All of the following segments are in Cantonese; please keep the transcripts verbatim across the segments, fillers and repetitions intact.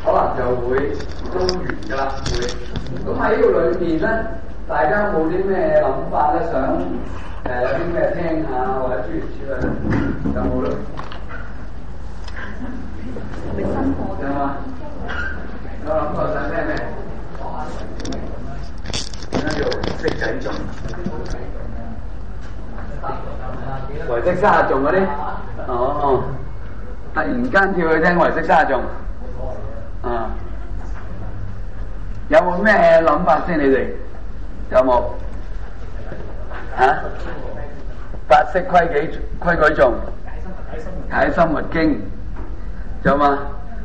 可能就會都完㗎啦，會。咁喺呢個裏面咧，大家有冇啲咩諗法咧？想誒、呃、有啲咩聽下或者諸如此類，有冇咧？ 你辛苦有嘛？有諗過想聽咩？點解叫唯識計頌？唯識三十頌嗰啲？哦，突然間跳去聽唯識三十頌，啊！有冇咩諗法先？你哋有冇？嚇、啊？八識規矩規矩頌，解深密經，有嘛？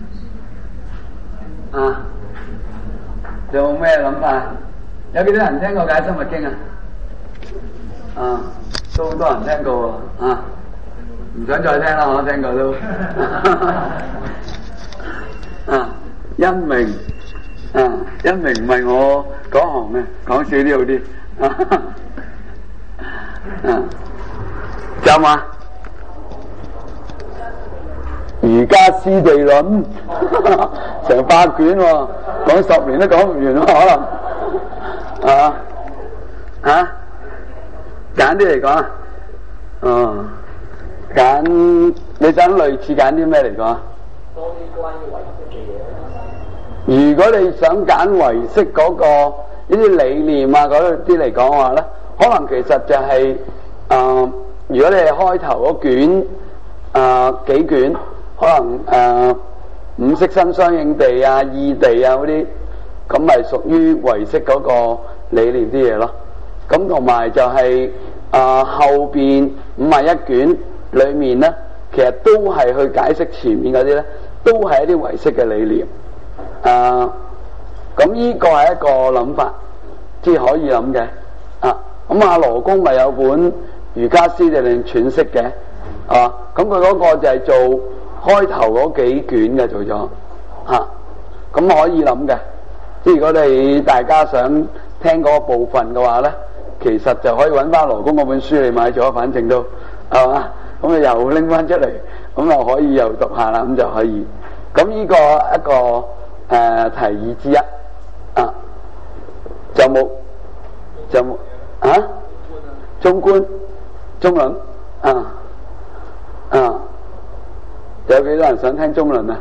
啊？有冇咩諗法？有幾多人聽過解深密經啊？啊，都好多人聽過喎，啊，唔想再聽啦，我聽過都。啊，因明，啊，因明唔係我嗰行嘅，講少啲好啲。啊，有嘛？瑜伽師地論，成百卷喎、哦，講十年都講唔完喎，可能。啊？啊？簡啲嚟講啊？哦，揀你想類似揀啲咩嚟講？多啲關於唯識嘅嘢。如果你想揀唯識嗰、那個呢啲理念啊嗰啲嚟講嘅話咧，可能其實就係、是、誒、呃，如果你係開頭嗰卷誒、呃、幾卷，可能誒、呃、五色身相應地啊、異地啊嗰啲，咁咪屬於唯識嗰個理念啲嘢咯。咁同埋就係、是、啊、呃、後邊五十一卷裏面咧，其實都係去解釋前面嗰啲咧，都係一啲唯識嘅理念。啊，咁呢個係一個諗法，即係可以諗嘅。啊，咁阿羅公咪有本瑜伽師地論詮釋嘅，啊，咁佢嗰個就係做開頭嗰幾卷嘅做咗，嚇、啊，咁可以諗嘅。即係如果你大家想聽嗰部分嘅話咧，其實就可以揾翻羅公嗰本書嚟買咗，反正都係嘛，咁你又拎翻出嚟，咁又可以又讀下啦，咁就可以。咁呢個一個誒、呃、提議之一啊，就冇就冇啊？中觀中論啊啊，有幾多人想聽中論啊？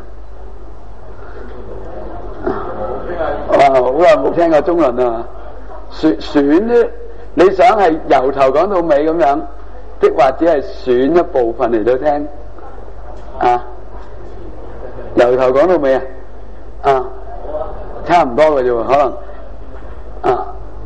哇！好耐冇聽過中論啊！選選咧，你想係由頭講到尾咁樣，的或者係選一部分嚟到聽啊？由頭講到尾啊？啊，差唔多嘅啫喎，可能啊，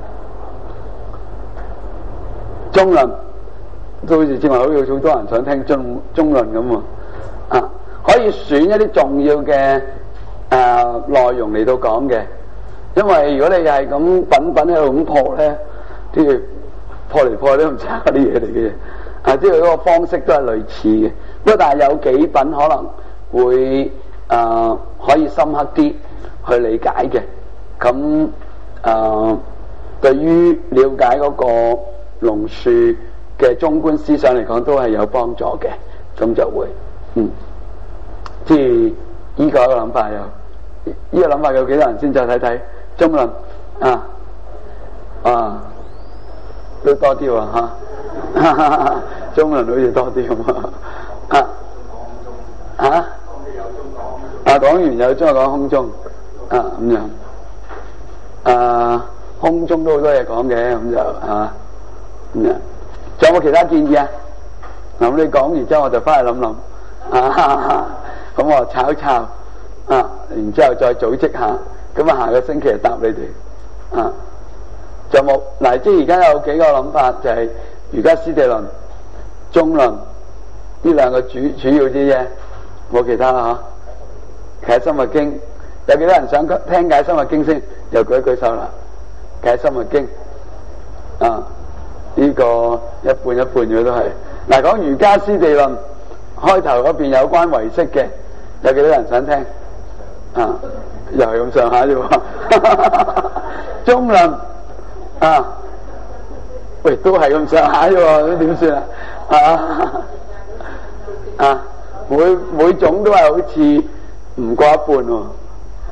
中論都好似正話好似好多人想聽中中論咁喎，啊，可以選一啲重要嘅誒內容嚟到講嘅。因為如果你係咁品品喺度咁破咧，即係破嚟破去都唔差啲嘢嚟嘅，啊，即係嗰個方式都係類似嘅。不過但係有幾品可能會誒、呃、可以深刻啲去理解嘅。咁誒、呃、對於了解嗰個龍樹嘅中觀思想嚟講，都係有幫助嘅。咁就會嗯，即係依個一個諗法有，呢、這個諗法有幾多人先再睇睇？中論啊啊都多啲喎嚇，中論好似多啲咁啊啊啊講完有中講空中啊咁樣啊，空中都好多嘢講嘅，咁就啊咁樣，仲有冇其他建議啊？嗱，咁你講完之後我就翻去諗諗啊，咁我炒一炒啊，然之後再組織下。咁啊，下個星期就答你哋啊，仲有冇？嗱，即係而家有幾個諗法，就係瑜伽師地論、中論呢兩個主主要啲啫，冇其他啦嚇。解深密經有幾多人想聽解深密經先？又舉一舉手啦。解深密經啊，呢、這個一半一半嘅都係。嗱，講瑜伽師地論開頭嗰邊有關唯識嘅，有幾多人想聽啊？又係咁上下啫喎，中論啊，喂都係咁上下啫喎，咁點算啊？啊啊，每每種都係好似唔過一半喎，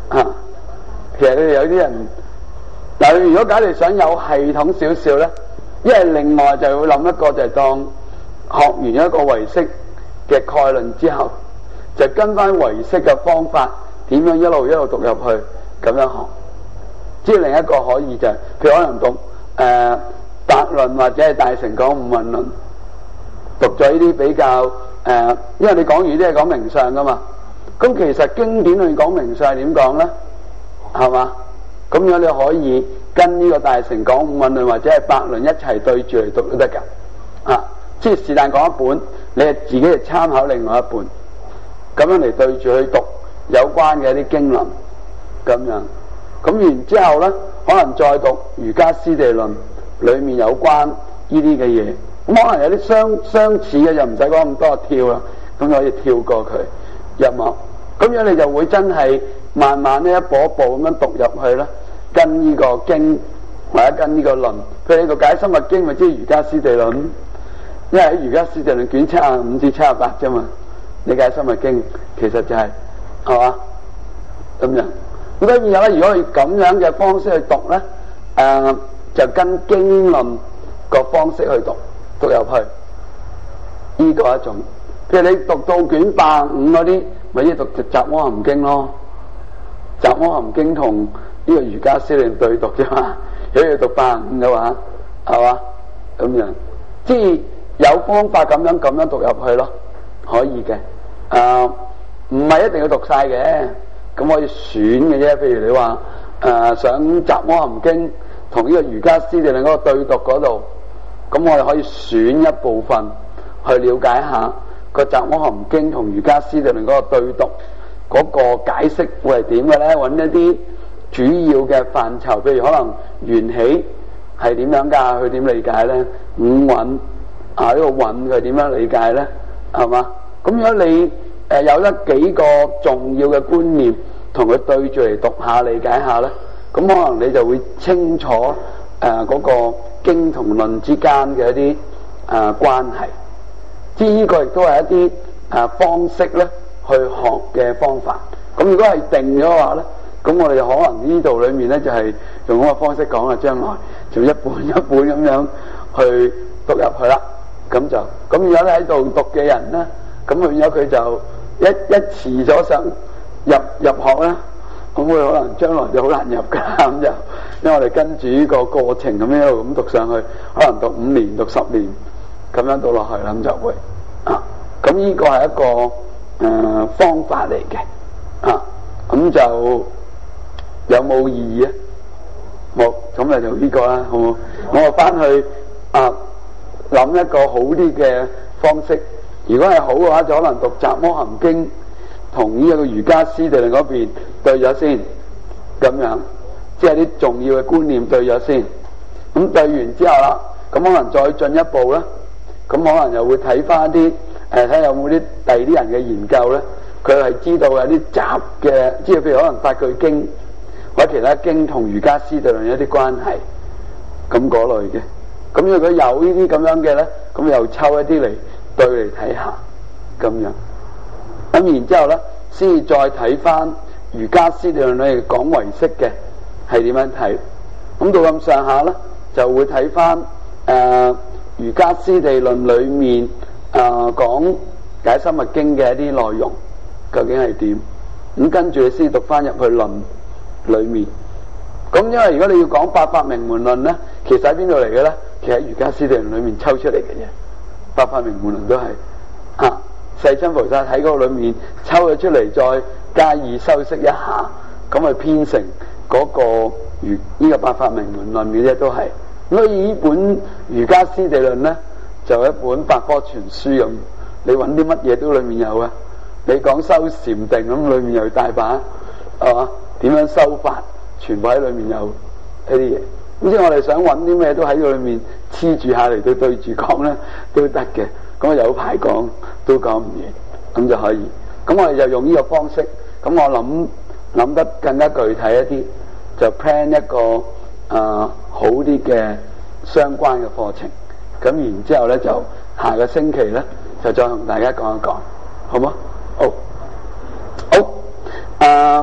啊。其實佢哋有啲人嗱，如果假如想有系統少少咧，因為另外就會諗一個就係當學完一個唯識嘅概論之後，就跟翻唯識嘅方法，點樣一路一路讀入去咁樣學。即係另一個可以就係、是，譬如可能讀誒、呃、百論或者係大乘講五蘊論，讀咗呢啲比較誒、呃，因為你講完啲係講名相噶嘛，咁其實經典裏面講名相係點講咧？係嘛？咁樣你可以跟呢個大乘講五蘊論或者係百論一齊對住嚟讀都得噶。啊，即係是但講一本，你係自己係參考另外一本，咁樣嚟對住去讀有關嘅一啲經論，咁樣。咁然之後咧，可能再讀瑜伽師地論，裏面有關呢啲嘅嘢。咁可能有啲相相似嘅，就唔使講咁多跳啦，咁可以跳過佢入幕。咁樣你就會真係慢慢呢一步一步咁樣讀入去啦，跟呢個經或者跟呢個論。譬如呢個解深密經咪即係瑜伽師地論，因為喺瑜伽師地論卷七十五至七十八啫嘛。你解深密經其實就係係嘛咁樣。咁所以有咧，如果佢咁樣嘅方式去讀咧，誒、呃、就跟經論個方式去讀讀入去，呢、這個一種。譬如你讀到卷八五嗰啲，咪即係讀《雜阿含經》咯，《雜阿含經》同呢個瑜伽師地論對讀啫嘛。如果要讀八五嘅話，係嘛咁樣，即係有方法咁樣咁樣讀入去咯，可以嘅。誒、呃，唔係一定要讀晒嘅。咁可以選嘅啫，譬如你話誒、呃、想《雜阿含經》同呢個瑜伽師地論嗰個對讀嗰度，咁我哋可以選一部分去了解下個《雜阿含經》同瑜伽師地論嗰個對讀嗰個解釋會係點嘅咧？揾一啲主要嘅範疇，譬如可能緣起係點樣㗎？佢點理解咧？五蘊啊，呢、這個蘊佢點樣理解咧？係嘛？咁如果你誒、呃、有得幾個重要嘅觀念，同佢對住嚟讀下理解下咧，咁可能你就會清楚誒嗰、呃那個經同論之間嘅一啲誒、呃、關係。即係呢個亦都係一啲誒、呃、方式咧去學嘅方法。咁如果係定咗嘅話咧，咁我哋可能呢度裏面咧就係、是、用嗰個方式講啦，將來就一本一本咁樣去讀入去啦。咁就咁如果你喺度讀嘅人咧，咁變咗佢就一一遲咗上入入學咧，咁佢可能將來就好難入噶。咁就因為我哋跟住呢個過程咁樣一路咁讀上去，可能讀五年、讀十年咁樣讀落去啦，咁就會啊。咁呢個係一個誒、呃、方法嚟嘅啊。咁就有冇意義啊？冇，咁咪就呢個啦，好唔好？我啊翻去啊諗一個好啲嘅方式。如果係好嘅話，就可能讀《雜阿含經》同呢一個瑜伽師地論嗰邊對咗先，咁樣即係啲重要嘅觀念對咗先。咁對完之後啦，咁可能再進一步咧，咁可能又會睇翻啲誒睇有冇啲第二啲人嘅研究咧，佢係知道有啲雜嘅，即係譬如可能法句經或者其他經同瑜伽師地論有啲關係，咁嗰類嘅。咁如果有呢啲咁樣嘅咧，咁又抽一啲嚟對嚟睇下，咁樣。咁然之後咧，先至再睇翻瑜伽師地論裏講唯識嘅係點樣睇。咁到咁上下咧，就會睇翻誒瑜伽師地論裏面誒講解深密經嘅一啲內容究竟係點。咁跟住你先讀翻入去論裏面。咁因為如果你要講八法明門論咧，其實喺邊度嚟嘅咧？其實喺瑜伽師地論裏面抽出嚟嘅啫。八法明門論都係啊，世親菩薩喺嗰個裏面抽咗出嚟，再加以修飾一下，咁去編成嗰個瑜呢個八法明門論嘅啫，都係。所以呢本瑜伽師地論咧，就一本百科全書咁，你揾啲乜嘢都裏面有啊。你講修禪定咁，裏面又大把，係嘛？點樣修法，全部喺裏面有呢啲嘢。咁即係我哋想揾啲咩都喺裏面黐住下嚟，對對住講咧都得嘅。咁有排講都講唔完，咁就可以。咁我哋就用呢個方式。咁我諗諗得更加具體一啲，就 plan 一個誒、呃、好啲嘅相關嘅課程。咁然之後咧，就下個星期咧就再同大家講一講，好嗎？好，好。誒、呃，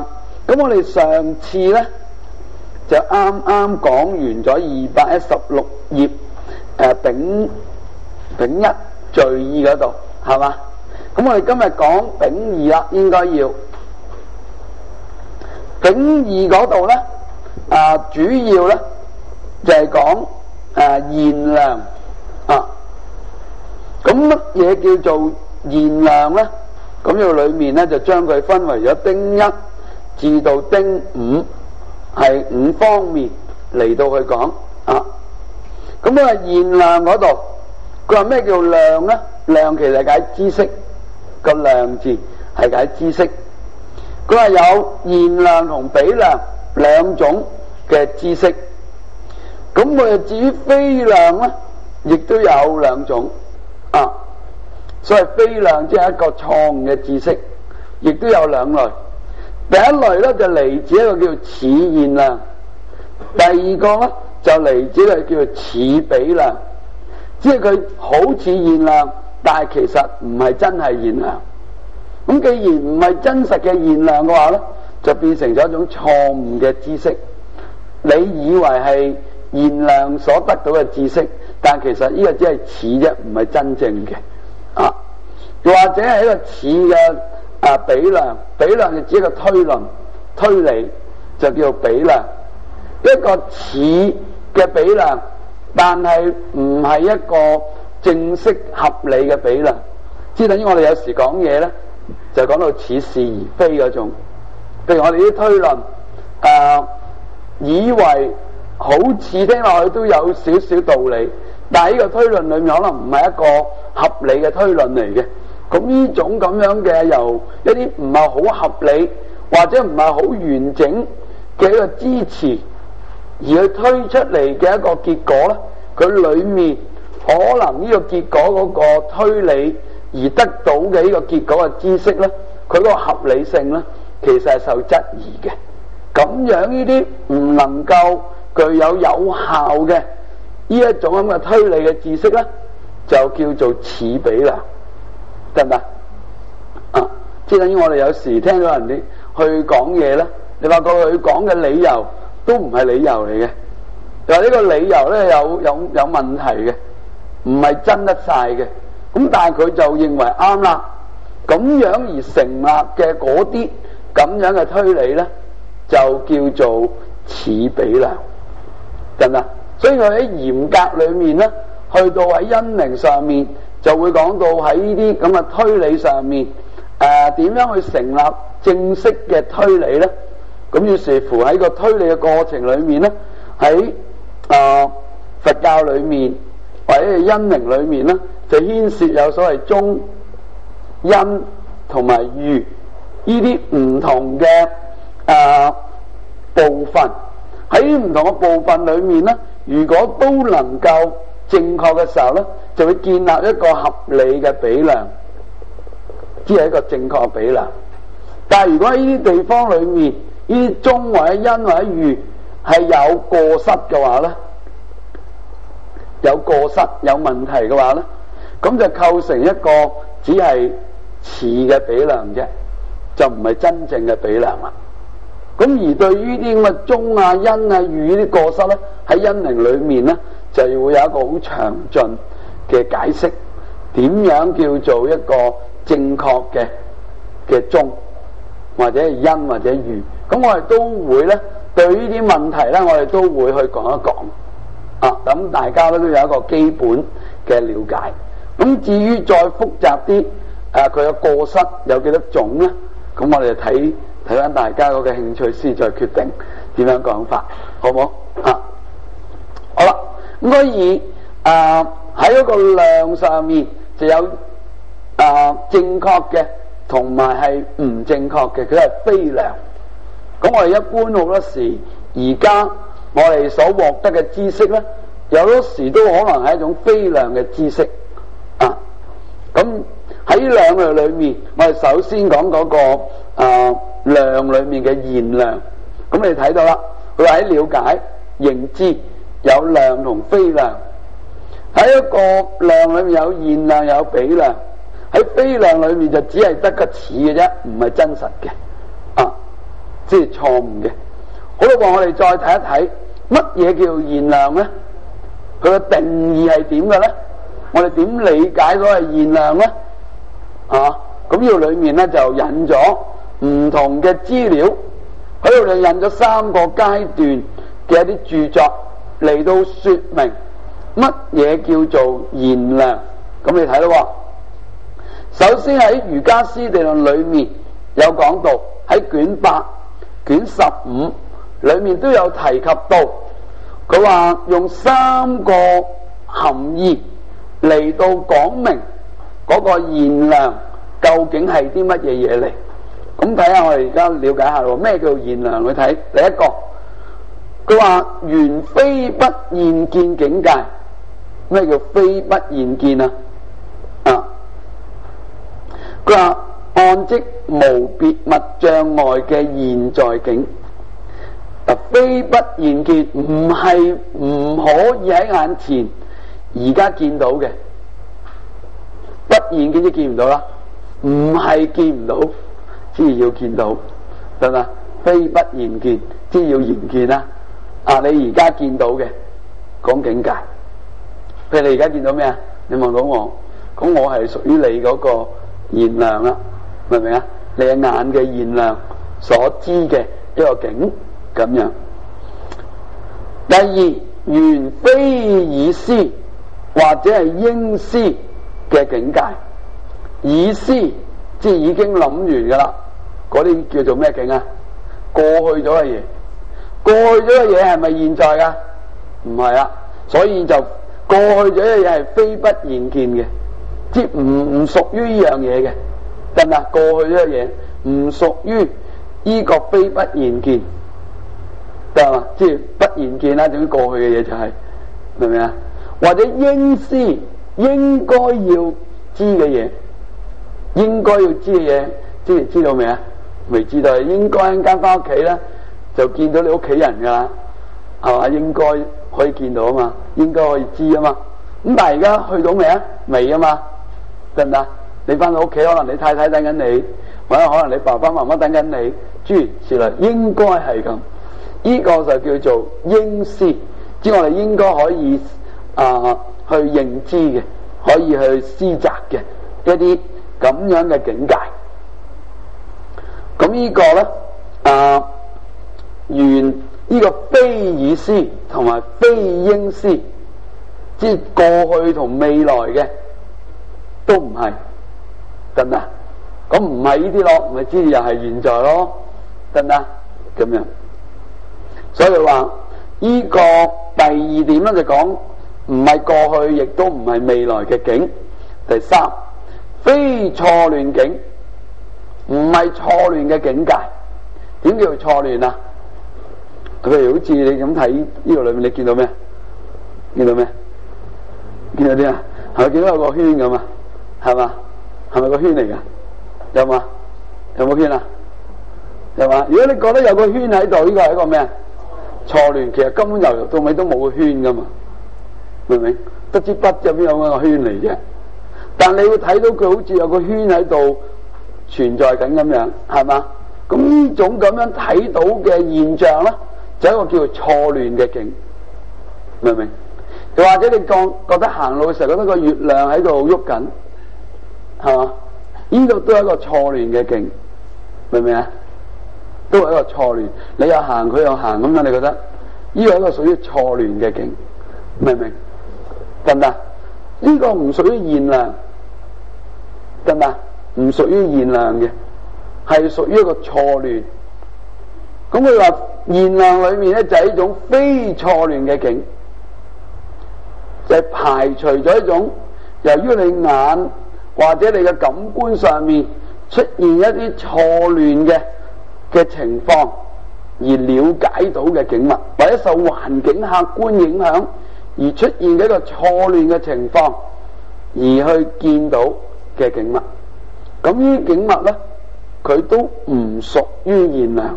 咁我哋上次咧就啱啱講完咗二百一十六頁誒丙丙一序意嗰度，係嘛？咁我哋今日講丙二啦，應該要丙二嗰度咧啊，主要咧就係講誒現量啊。咁乜嘢叫做現量咧？咁呢個裏面咧就將佢分為咗丁一至到丁五，係五方面嚟到去講啊。咁啊現量嗰度，佢話咩叫量咧？量其實係解知識，個量字係解知識。佢話有現量同比量兩種嘅知識。咁佢至於非量咧，亦都有兩種啊。所謂非量即係一個錯誤嘅知識，亦都有兩類。第一類咧就嚟自一個叫做似現量，第二個咧就嚟自一個叫做似比量，即係佢好似現量，但係其實唔係真係現量。咁既然唔係真實嘅現量嘅話咧，就變成咗一種錯誤嘅知識。你以為係現量所得到嘅知識，但其實呢個只係似啫，唔係真正嘅啊。又或者係一個似嘅啊比量，比量就指一個推論、推理，就叫做比量。一個似嘅比量，但係唔係一個正式合理嘅比量。即係等於我哋有時講嘢咧，就講到似是而非嗰種。譬如我哋啲推論，誒、啊、以為好似聽落去都有少少道理，但係呢個推論裏面可能唔係一個合理嘅推論嚟嘅。咁呢種咁樣嘅由一啲唔係好合理或者唔係好完整嘅一個支持而去推出嚟嘅一個結果咧，佢裏面可能呢個結果嗰個推理而得到嘅呢個結果嘅知識咧，佢嗰個合理性咧，其實係受質疑嘅。咁樣呢啲唔能夠具有有效嘅呢一種咁嘅推理嘅知識咧，就叫做似比量，得唔得？啊，即係等於我哋有時聽到人哋去講嘢咧，你發覺佢講嘅理由都唔係理由嚟嘅，又話呢個理由咧有有有問題嘅，唔係真得晒嘅。咁但係佢就認為啱啦，咁樣而成立嘅嗰啲咁樣嘅推理咧，就叫做似比量，得唔得？所以佢喺嚴格裏面咧，去到喺因明上面就會講到喺呢啲咁嘅推理上面，誒點樣去成立正式嘅推理咧？咁於是乎喺個推理嘅過程裏面咧，喺啊佛教裏面或者係因明裏面咧，就牽涉有所謂中、因同埋喻呢啲唔同嘅啊部分。喺唔同嘅部分裏面咧，如果都能夠正確嘅時候咧，就會建立一個合理嘅比量，即係一個正確嘅比量。但係如果喺呢啲地方裏面，呢啲中或者因或者喻係有過失嘅話咧，有過失有問題嘅話咧，咁就構成一個只係似嘅比量啫，就唔係真正嘅比量啦。咁而對於啲咁嘅中啊、因啊、喻呢啲過失咧，喺因明裏面咧，就會有一個好詳盡嘅解釋，點樣叫做一個正確嘅嘅中，或者係因或者喻。咁我哋都會咧對呢啲問題咧，我哋都會去講一講啊。咁大家咧都有一個基本嘅了解。咁至於再複雜啲，誒佢嘅過失有幾多種咧？咁我哋就睇睇翻大家嗰個興趣先，再決定點樣講法，好唔好啊？好啦，咁所以誒喺嗰個量上面就有誒、呃、正確嘅，同埋係唔正確嘅，佢係非量。咁我哋一般好多時，而家我哋所獲得嘅知識咧，有好多時都可能係一種非量嘅知識啊。咁喺兩類裏面，我哋首先講嗰、那個誒、呃、量裏面嘅現量。咁你睇到啦，佢喺了解認知有量同非量。喺一個量裏面有現量有比量，喺非量裏面就只係得個似嘅啫，唔係真實嘅啊。 即係錯誤嘅。好啦，我哋再睇一睇乜嘢叫現量咧？佢嘅定義係點嘅咧？我哋點理解所謂現量咧？啊，咁呢度裏面咧就引咗唔同嘅資料，喺度就引咗三個階段嘅一啲著作嚟到說明乜嘢叫做現量。咁你睇咯，首先喺《瑜伽師地論》裏面有講到，喺卷八、卷十五裏面都有提及到，佢話用三個含義嚟到講明嗰個現量究竟係啲乜嘢嘢嚟。咁睇下，我哋而家了解下咯，咩叫現量？去睇第一個，佢話緣非不現見境界。咩叫非不現見啊？啊，佢話按即無別物障礙嘅現在境。嗱，非不現見唔係唔可以喺眼前而家見到嘅，不現見即見唔到啦，唔係見唔到，只要見到，得嘛？非不現見，只要現見啦。啊，你而家見到嘅講境界。譬如你而家見到咩啊？你望到我，咁我係屬於你嗰個現量啦，明唔明啊？你嘅眼嘅現量所知嘅一個境咁樣。第二，緣非已思或者係應思嘅境界。已思即係已經諗完噶啦，嗰啲叫做咩境啊？過去咗嘅嘢，過去咗嘅嘢係咪現在噶？唔係啊，所以就過去咗嘅嘢係非不現見嘅，即係唔唔屬於呢樣嘢嘅，得唔得？過去咗嘅嘢唔屬於呢個非不現見，得嘛？即係不現見啦，總之過去嘅嘢就係、是，明唔明啊？或者應思應該要知嘅嘢，應該要知嘅嘢，知唔知道未啊？未知道，應該一陣間翻屋企咧就見到你屋企人噶啦，係嘛？應該可以見到啊嘛，應該可以知啊嘛。咁但係而家去到未啊？未啊嘛，得唔得？你翻到屋企，可能你太太等緊你，或者可能你爸爸媽媽等緊你，諸如此類，應該係咁。呢、這個就叫做應思，即係我哋應該可以啊、呃、去認知嘅，可以去思擇嘅一啲咁樣嘅境界。咁呢個咧啊，緣呢個非已思同埋非應思，即係過去同未來嘅都唔係，得唔得？咁唔係呢啲咯，咪知又係現在咯，得唔得？咁樣，所以話呢、這個第二點咧就講唔係過去，亦都唔係未來嘅境。第三，非錯亂境，唔係錯亂嘅境界。點叫錯亂啊？譬如好似你咁睇呢度裏面，你見到咩？見到咩？見到啲啊？係咪見到有個圈咁啊？係嘛？係咪個圈嚟噶？有嘛？有冇圈啊？有嘛？如果你覺得有個圈喺度，呢個係一個咩啊？錯亂，其實根本由頭到尾都冇個圈噶嘛，明唔明？得支筆入邊有個圈嚟啫。但你會睇到佢好似有個圈喺度存在緊咁樣，係嘛？咁呢種咁樣睇到嘅現象咧，就係一個叫做錯亂嘅境，明唔明？又或者你覺覺得行路嘅時候覺得個月亮喺度喐緊，係嘛？呢度都係一個錯亂嘅境，明唔明啊？都係一個錯亂，你又行佢又行咁樣，你覺得呢個係一個屬於錯亂嘅境，明唔明？得唔得？呢個唔屬於現量，得唔得？唔屬於現量嘅，係屬於一個錯亂。咁佢話現量裏面咧就係一種非錯亂嘅境，就係排除咗一種由於你眼或者你嘅感官上面出現一啲錯亂嘅嘅情況而了解到嘅景物，或者受環境客觀影響而出現嘅一個錯亂嘅情況而去見到嘅景物。咁呢啲景物咧，佢都唔屬於現量，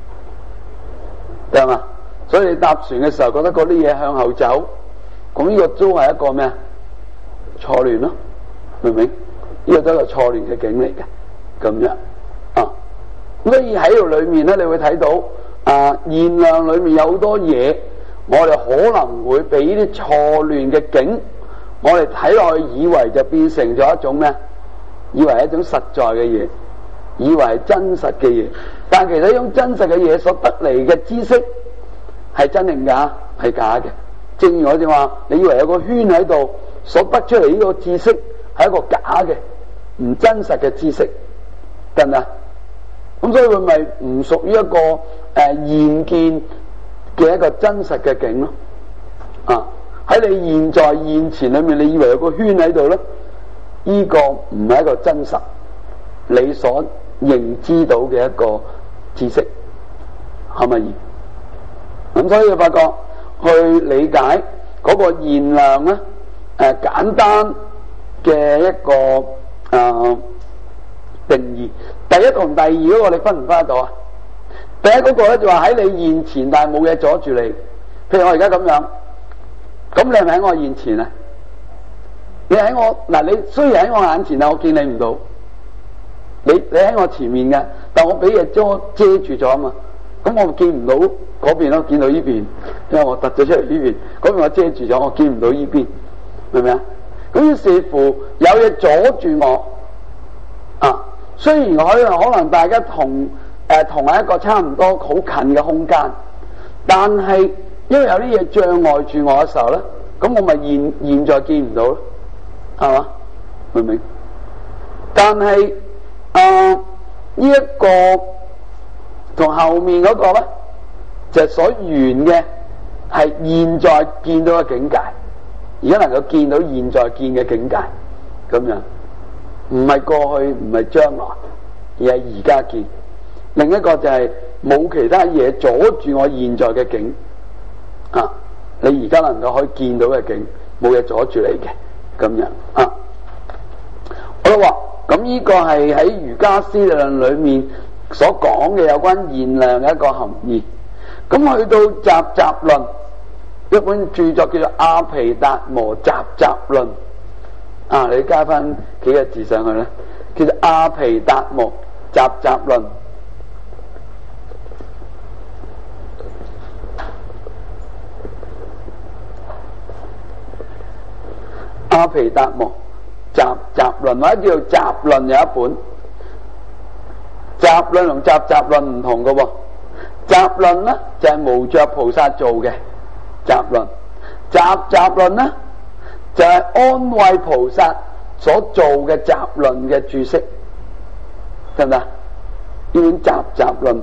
係嘛？所以你搭船嘅時候覺得嗰啲嘢向後走，咁呢個都係一個咩啊？錯亂咯，明唔明？呢個都係一個錯亂嘅景嚟嘅，咁樣啊。 所以喺度裏面咧，你會睇到啊，現量裏面有好多嘢，我哋可能會俾啲錯亂嘅景，我哋睇落去以為就變成咗一種咩？以為係一種實在嘅嘢，以為係真實嘅嘢，但其實呢種真實嘅嘢所得嚟嘅知識係真定假？係假嘅。正如我正話，你以為有個圈喺度，所得出嚟呢個知識係一個假嘅、唔真實嘅知識，得唔得？咁所以佢咪唔屬於一個誒、呃、現見嘅一個真實嘅景咯。啊，喺你現在現前裏面，你以為有個圈喺度咧，呢、這個唔係一個真實你所認知到嘅一個知識，係咪？咁所以發覺去理解嗰個現量咧，誒、呃、簡單嘅一個誒、呃、定義。第一同第二嗰個你分唔分得到啊？第一嗰個咧就話喺你現前，但係冇嘢阻住你。譬如我而家咁樣，咁你係咪喺我現前啊？你喺我嗱，你雖然喺我眼前，但我見你唔到。你你喺我前面嘅，但我俾嘢遮遮住咗啊嘛。咁我見唔到嗰邊咯，見到呢邊，因為我突咗出嚟呢邊，嗰邊我遮住咗，我見唔到呢邊，明唔明啊？咁於是乎有嘢阻住我啊。雖然可能可能大家同誒、呃、同係一個差唔多好近嘅空間，但係因為有啲嘢障礙住我嘅時候咧，咁我咪現現在見唔到咯，係嘛？明唔明？但係啊呢一個同後面嗰個咧，就係、所緣嘅係現在見到嘅境界，而家能夠見到現在見嘅境界，咁樣。唔係過去，唔係將來，而係而家見。另一個就係冇其他嘢阻住我現在嘅境啊！你而家能夠可以見到嘅境，冇嘢阻住你嘅咁樣啊！好啦，咁呢個係喺瑜伽師理論裏面所講嘅有關現量嘅一個含義。咁去到集集論，一本著作叫做《阿毗達摩集集論》。啊！你加翻幾個字上去咧，叫做阿毗達摩集集論。阿毗達摩集集論或者叫做集論有一本。集論同集集論唔同嘅喎。集論咧就係、是、無著菩薩做嘅集論，集集論咧就係安慧菩薩所做嘅集論嘅注釋，得唔得？呢本集集論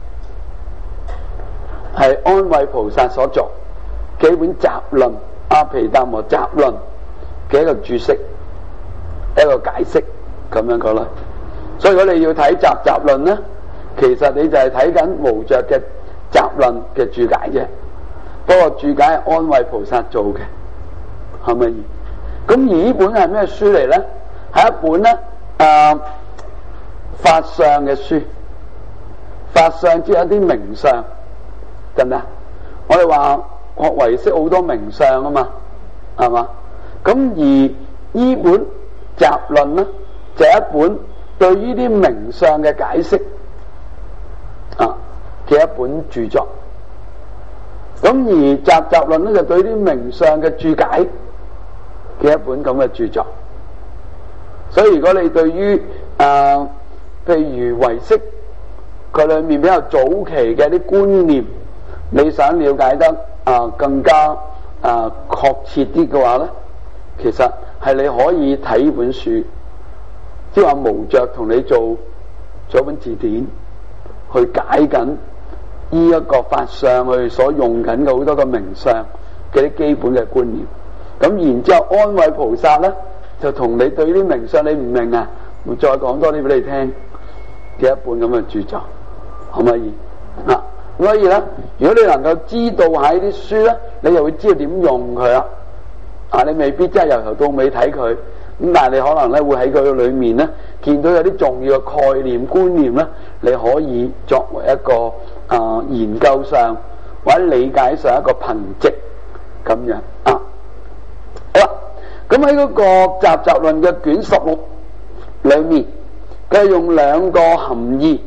係安慧菩薩所做嘅一本集論，阿毗達摩集論嘅一個注釋，一個解釋咁樣講啦。所以如果你要睇集集論咧，其實你就係睇緊無著嘅集論嘅注解啫。不過注解係安慧菩薩做嘅，係咪？咁而呢本係咩書嚟咧？係一本咧誒、呃、法相嘅書，法相即係一啲名相，得唔得？我哋話學唯識好多名相啊嘛，係嘛？咁而呢本集論咧就係、是、一本對於啲名相嘅解釋啊嘅一本著作。咁而集集論咧就對啲名相嘅注解嘅一本咁嘅著作。所以如果你對於誒、呃、譬如唯識佢裏面比較早期嘅啲觀念，你想了解得啊、呃、更加啊確、呃、切啲嘅話咧，其實係你可以睇呢本書，即係話無著同你做做一本字典去解緊呢一個法相去所用緊嘅好多個名相嘅啲基本嘅觀念。咁然之後安慧菩薩咧就同你對啲名相你唔明啊，會再講多啲俾你聽嘅一本咁嘅著作，可唔可以啊？所以咧，如果你能夠知道喺啲書咧，你就會知道點用佢啦。啊，你未必真係由頭到尾睇佢，咁但係你可能咧會喺佢裏面咧見到有啲重要嘅概念觀念咧，你可以作為一個啊、呃、研究上或者理解上一個憑藉咁樣啊。好啦，咁喺嗰個集集論嘅卷十六裏面，佢係用兩個含義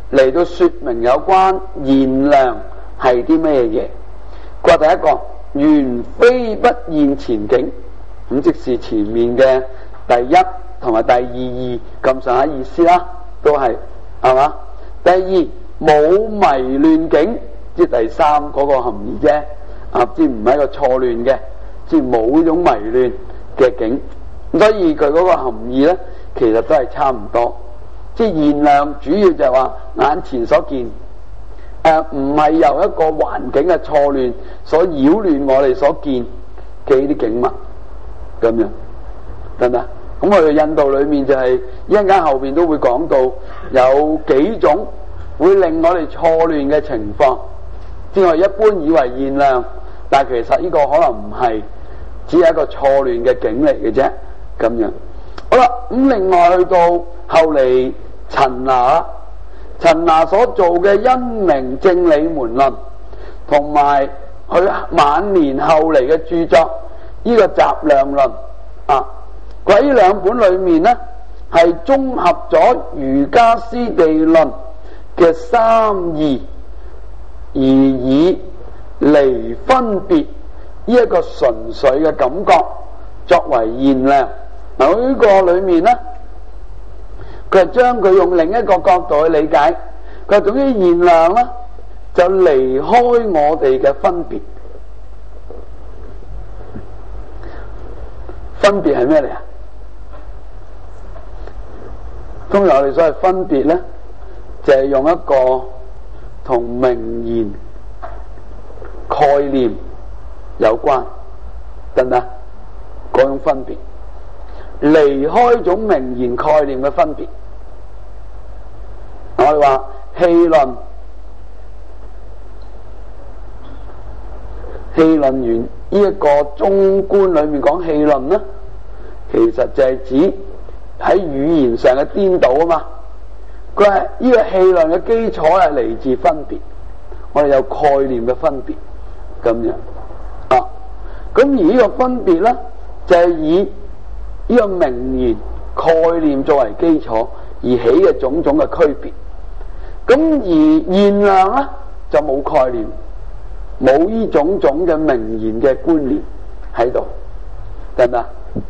嚟到說明有關現量係啲咩嘢。佢話第一個緣非不現前境，咁即是前面嘅第一同埋第二義咁上下意思啦，都係係嘛？第二冇迷亂境，即係第三嗰個含義啫，啊，即唔係一個錯亂嘅，即冇呢種迷亂嘅境。所以佢嗰個含義咧，其實都係差唔多。即係現量主要就係話眼前所見，誒唔係由一個環境嘅錯亂所擾亂我哋所見嘅呢啲景物咁樣，得唔得？咁我哋印度裏面就係一陣間後邊都會講到有幾種會令我哋錯亂嘅情況，即係我哋一般以為現量，但係其實呢個可能唔係，只係一個錯亂嘅境嚟嘅啫，咁樣。好啦，咁另外去到後嚟陳那，陳那所做嘅因明正理門論，同埋佢晚年後嚟嘅著作呢、這個集量論啊，佢喺呢兩本裏面呢，係綜合咗瑜伽師地論嘅三義，而以離分別呢一個純粹嘅感覺作為現量。嗱，呢個裏面呢，佢係將佢用另一個角度去理解。佢話總之現量呢，就離開我哋嘅分別。分別係咩嚟啊？通常我哋所謂分別呢，就係用一個同名言概念有關，得唔得？嗰種分別，離開種名言概念嘅分別。我哋話氣論，氣論完呢一個中觀裏面講氣論呢，其實就係指喺語言上嘅顛倒啊嘛。佢係呢個氣論嘅基礎係嚟自分別，我哋有概念嘅分別咁樣啊。咁而呢個分別呢，就係以呢個名言概念作為基礎而起嘅種種嘅區別。咁而現量呢，就冇概念，冇呢種種嘅名言嘅觀念喺度，得唔得？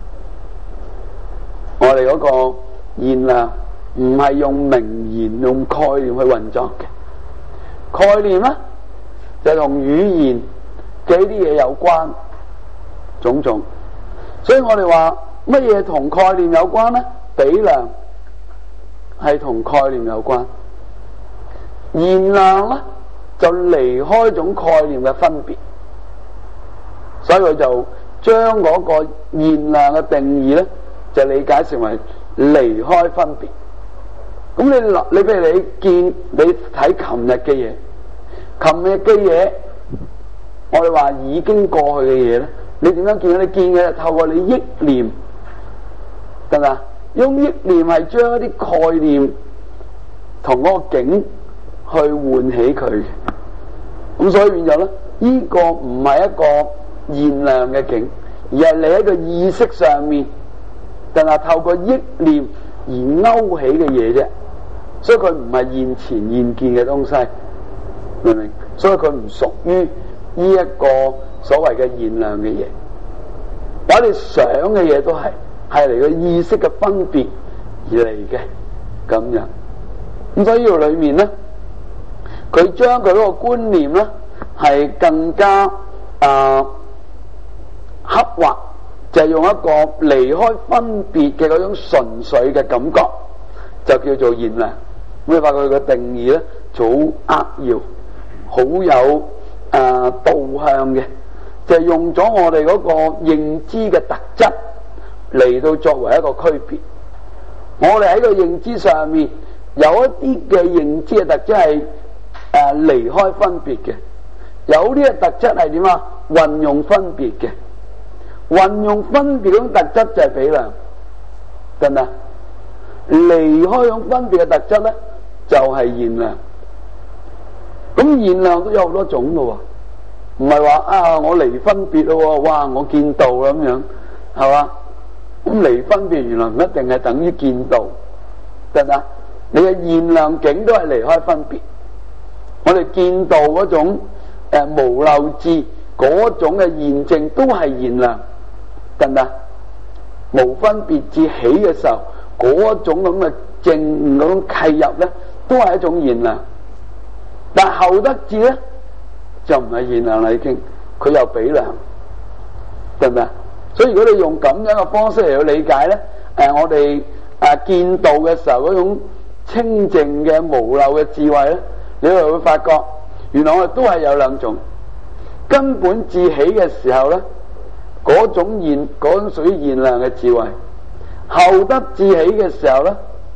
我哋嗰個現量唔係用名言用概念去運作嘅，概念呢，就同語言嘅啲嘢有關種種。所以我哋話乜嘢同概念有關呢？比量係同概念有關，現量呢，就離開種概念嘅分別，所以佢就將嗰個現量嘅定義呢，就理解成為離開分別。咁你你譬如你見你睇琴日嘅嘢，琴日嘅嘢，我哋話已經過去嘅嘢咧，你點樣見到？你見嘅就透過你憶念，得唔得？用憶念係將一啲概念同嗰個景去喚起佢嘅，咁所以變咗咧，呢個唔係一個現量嘅景，而係你喺個意識上面，定係透過憶念而勾起嘅嘢啫。所以佢唔係現前現見嘅東西，明唔明？所以佢唔屬於呢一個所謂嘅現量嘅嘢。我哋想嘅嘢都係係嚟個意識嘅分別而嚟嘅咁樣。咁所以呢度裏面咧，佢將佢嗰個觀念咧係更加啊、呃、刻畫，就係、是、用一個離開分別嘅嗰種純粹嘅感覺，就叫做現量。咁你發覺佢個定義咧，就好扼要，好有啊、呃、導向嘅，就係、是、用咗我哋嗰個認知嘅特質嚟到作為一個區別。我哋喺個認知上面有一啲嘅認知嘅特質係誒離開分別嘅，有啲嘅特質係點啊？運用分別嘅，運用分別嗰種特質就係比量，得唔得？離開嗰種分別嘅特質咧，就係、是、現量。咁現量都有好多種嘅喎，唔係話啊我離分別咯，哇我見到啦咁樣，係嘛？咁離分別原來唔一定係等於見到，得唔得？ 你嘅現量境都係離開分別。我哋見到嗰種誒、呃、無漏智嗰種嘅現證都係現量，得唔得？無分別智起嘅時候，嗰種咁嘅證嗰種契入咧，都係一種現量。但後得智咧就唔係現量啦，已經佢有比量，得唔得？所以如果你用咁樣嘅方式嚟去理解咧，誒、呃、我哋誒、呃、見道嘅時候嗰種清淨嘅無漏嘅智慧咧，你就會發覺原來我哋都係有兩種。根本智起嘅時候咧，嗰種現嗰種屬於現量嘅智慧；後得智起嘅時候咧，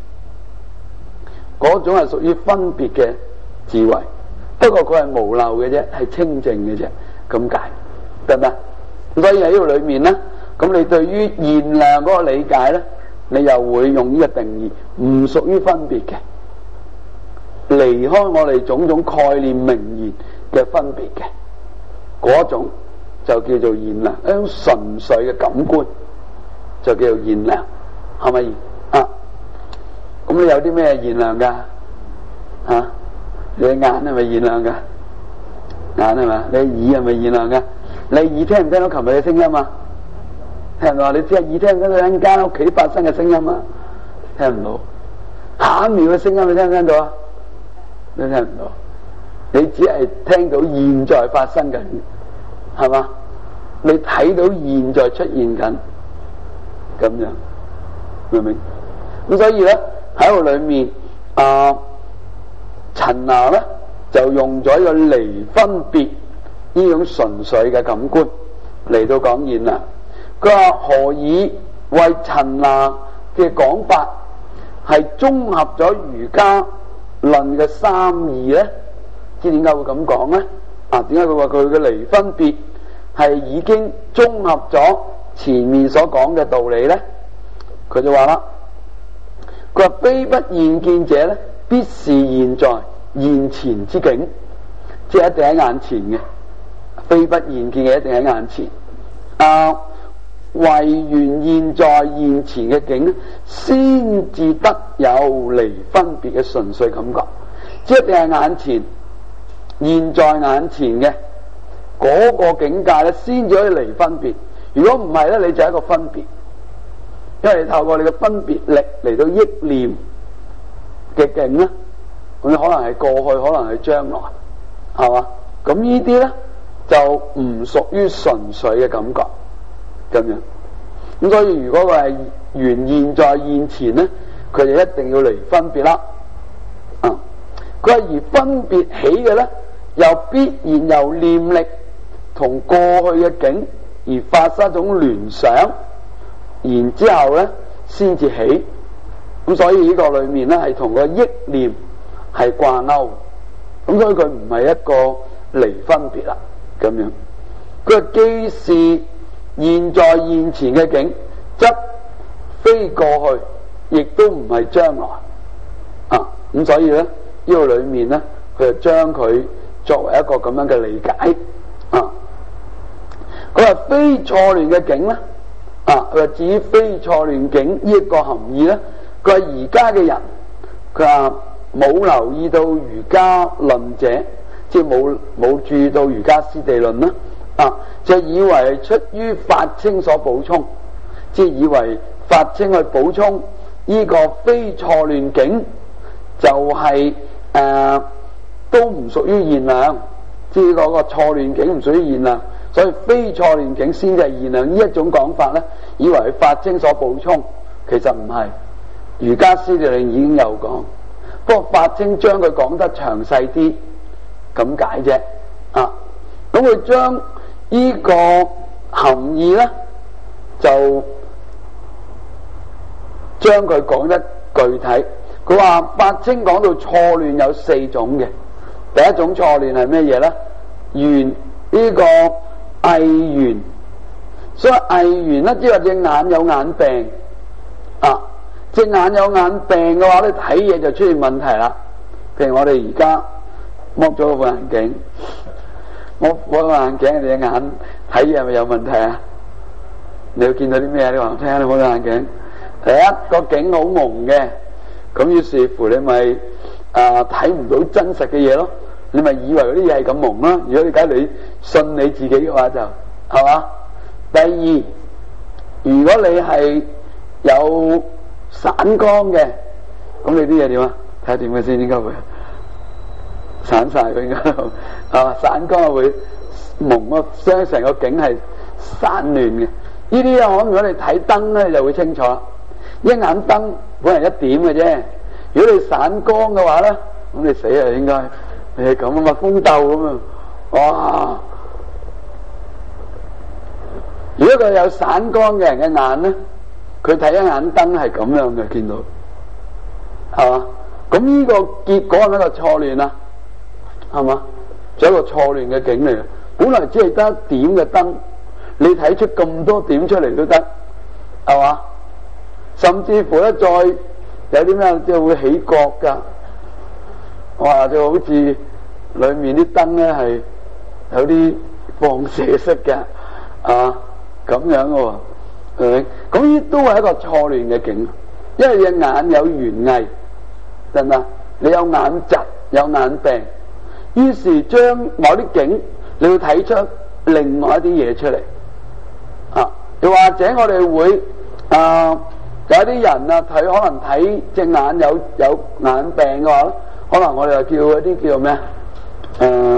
嗰種係屬於分別嘅智慧。不過佢係無漏嘅啫，係清淨嘅啫，咁解得唔得？所以喺呢度裏面咧，咁你對於現量嗰個理解咧，你又會用呢個定義，唔屬於分別嘅，離開我哋種種概念名言嘅分別嘅嗰種，就叫做現量，一種純粹嘅感官就叫做現量，係咪啊？咁你有啲咩現量噶？啊，你眼係咪現量噶？眼係嘛？你耳係咪現量噶？你耳聽唔聽到琴日嘅聲音啊？聽唔到啊？你只係耳聽到喺間屋企發生嘅聲音啊？聽唔到。下一秒嘅聲音你聽唔聽到啊？你聽唔到。你只係聽到現在發生緊，係嘛？你睇到現在出現緊，咁樣明唔明？咁所以咧喺度裏面啊，陳那咧就用咗一個離分別呢種純粹嘅感官嚟到講現量。佢話何以為陳那嘅講法係綜合咗瑜伽論嘅三義咧？知點解會咁講咧？啊，點解佢話佢嘅離分別係已經綜合咗前面所講嘅道理咧？佢就話啦，佢話非不現見者咧，必是現在現前之境，即係一定喺眼前嘅。非不現見嘅一定喺眼前。啊，唯緣現在現前嘅境，先至得有離分別嘅純粹感覺，即係一定係眼前。現在眼前嘅嗰個境界咧，先至可以離分別。如果唔係咧，你就係一個分別，因為你透過你嘅分別力嚟到憶念嘅境咧，咁你可能係過去，可能係將來，係嘛？咁呢啲咧就唔屬於純粹嘅感覺，咁樣。咁所以如果佢係緣現在現前咧，佢就一定要離分別啦。啊，佢係而分別起嘅咧，又必然由念力同過去嘅境而發生一種聯想，然之後咧先至起。咁所以呢個裏面咧係同個憶念係掛鈎，咁所以佢唔係一個離分別啦。咁樣，佢既是現在現前嘅境，則非過去，亦都唔係將來。啊，咁所以咧呢、呢個裏面咧，佢就將佢作為一個咁樣嘅理解。啊，佢話非錯亂嘅境咧，啊，佢話至於非錯亂境呢一個含義咧，佢話而家嘅人，佢話冇留意到瑜伽論者，即係冇冇注意到瑜伽師地論啦，啊，就以為出於法清所補充，即係以為法清去補充呢個非錯亂境，就係、是、誒、呃、都唔屬於現量，即係嗰個錯亂境唔屬於現量，所以非錯亂境先至係現量。呢一種講法咧，以為係法清所補充，其實唔係，瑜伽師地論已經有講，不過法清將佢講得詳細啲，咁解啫。啊，咁佢將呢個含義咧，就將佢講得具體。佢話法清講到錯亂有四種嘅，第一種錯亂係咩嘢咧？緣呢個翳緣，所以翳緣咧，即係隻眼有眼病啊。隻眼有眼病嘅話咧，睇嘢就出現問題啦。譬如我哋而家剝咗副眼鏡，剝咗個眼鏡，你隻眼睇嘢係咪有問題啊？你會見到啲咩？你話聽，你剝咗眼鏡，第一個景好朦嘅， 咁於是乎你咪啊睇唔到真實嘅嘢咯，你咪以為嗰啲嘢係咁蒙啦。如果你假如你信你自己嘅話就係嘛。第二，如果你係有散光嘅，咁你啲嘢點啊？睇下點嘅先，應該會散晒佢應該啊，散光會蒙個將成個景係散亂嘅。呢啲啊，如果你睇燈咧就會清楚，一眼燈本嚟一點嘅啫。如果你散光嘅話咧，咁你死啊！應該你係咁啊嘛，風鬥咁啊，哇！如果佢有散光嘅人嘅眼咧，佢睇一眼燈係咁樣嘅，見到係嘛？咁呢個結果係咪一個錯亂啊？係嘛？就一個錯亂嘅景嚟嘅。本來只係得一點嘅燈，你睇出咁多點出嚟都得，係嘛？甚至乎咧，再有啲咩即係會起角噶，哇！就好似裏面啲燈咧係有啲放射式嘅，啊咁樣嘅喎，係咪？咁呢都係一個錯亂嘅景，因為隻眼有園藝，得唔得？你有眼疾，有眼病，於是將某啲景你要睇出另外一啲嘢出嚟，啊！又或者我哋會啊，有啲人啊睇可能睇隻眼有有眼病嘅話咧，可能我哋就叫一啲叫咩啊？誒，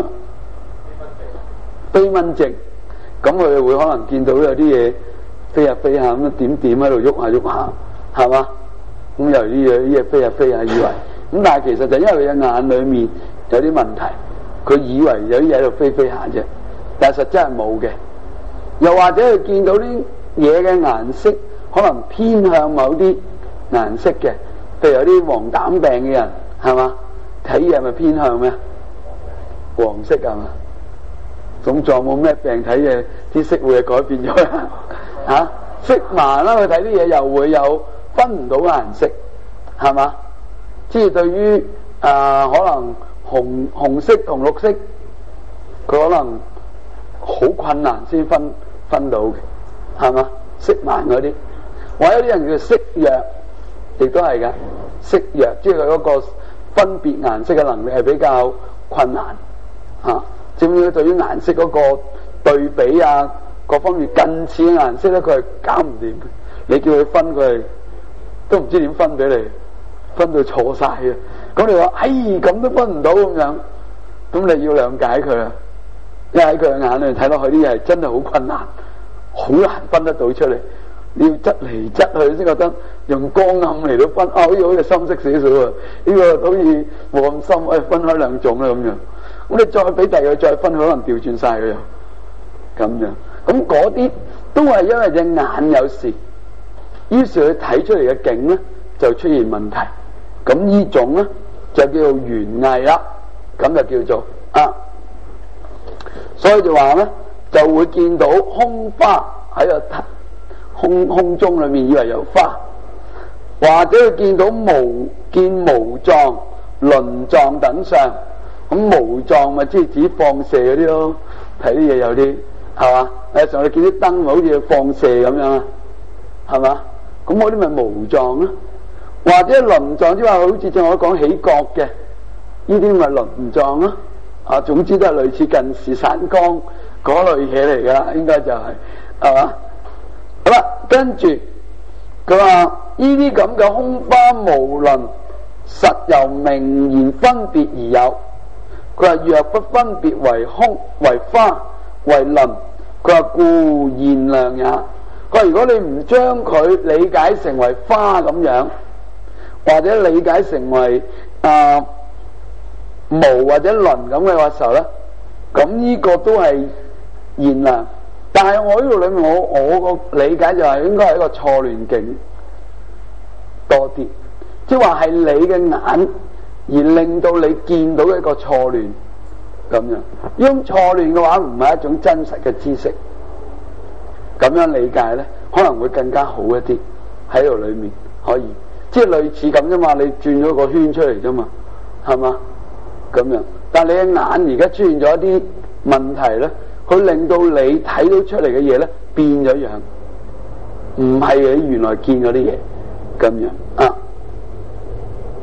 飛蚊症。咁佢哋會可能見到有啲嘢飛下飛下咁點點喺度喐下喐下，係嘛？咁由於啲嘢飛下飛下，以為咁，但係其實就因為佢嘅眼裏面有啲問題，佢以為有啲嘢喺度飛飛下啫，但係實質係冇嘅。又或者佢見到啲嘢嘅顏色可能偏向某啲顏色嘅，譬如有啲黃疸病嘅人，係嘛？睇嘢咪偏向咩？黃色係嘛？總狀冇咩病睇嘢，啲色會改變咗嚇，色盲啦，佢睇啲嘢又會有分唔到顏色，係嘛？即係對於啊、呃，可能紅紅色同綠色，佢可能好困難先分分到嘅，係嘛？色盲嗰啲，或者有啲人叫色弱，亦都係嘅，色弱，即係佢嗰個分別顏色嘅能力係比較困難嚇。至於對於顏色嗰個對比啊，各方面近似嘅顏色咧，佢係搞唔掂。你叫佢分，佢係都唔知點分俾你，分到錯晒嘅。咁你話，哎，咁都分唔到咁樣，咁你要諒解佢啊。因為喺佢嘅眼裏睇落去啲嘢係真係好困難，好難分得到出嚟。你要側嚟側去先覺得用光暗嚟到分，啊，好似好似深色少少啊，呢個好似冇咁深，誒，分開兩種啦咁樣。咁你再俾第二個再分，可能調轉晒佢又咁樣。咁嗰啲都係因為隻眼有事，於是佢睇出嚟嘅景咧就出現問題。咁呢種咧就叫做園藝啦，咁就叫做啊。所以就話咧就會見到空花喺個空空中裏面，以為有花，或者佢見到無見無狀、鱗狀等相。咁無狀咪即係指放射嗰啲咯，睇啲嘢有啲係嘛？有時候你見啲燈好似放射咁樣啊，係嘛？咁嗰啲咪無狀咯，或者鱗狀即係話好似正我講起角嘅，呢啲咪鱗狀咯。啊，總之都係類似近視散光嗰類嘢嚟噶，應該就係係嘛？好啦，跟住佢話呢啲咁嘅空花無鱗，實由明言分別而有。佢話若不分別為空為花為鱗，佢話故現量也。佢話如果你唔將佢理解成為花咁樣，或者理解成為啊毛或者鱗咁嘅話時候咧，咁呢個都係現量。但係我呢度裏面我我個理解就係應該係一個錯亂境多啲，即係話係你嘅眼而令到你見到一個錯亂咁樣，呢種錯亂嘅話唔係一種真實嘅知識，咁樣理解咧可能會更加好一啲，喺度裏面可以，即係類似咁啫嘛，你轉咗個圈出嚟啫嘛，係嘛咁樣，但係你嘅眼而家出現咗一啲問題咧，佢令到你睇到出嚟嘅嘢咧變咗樣，唔係你原來見嗰啲嘢咁樣啊。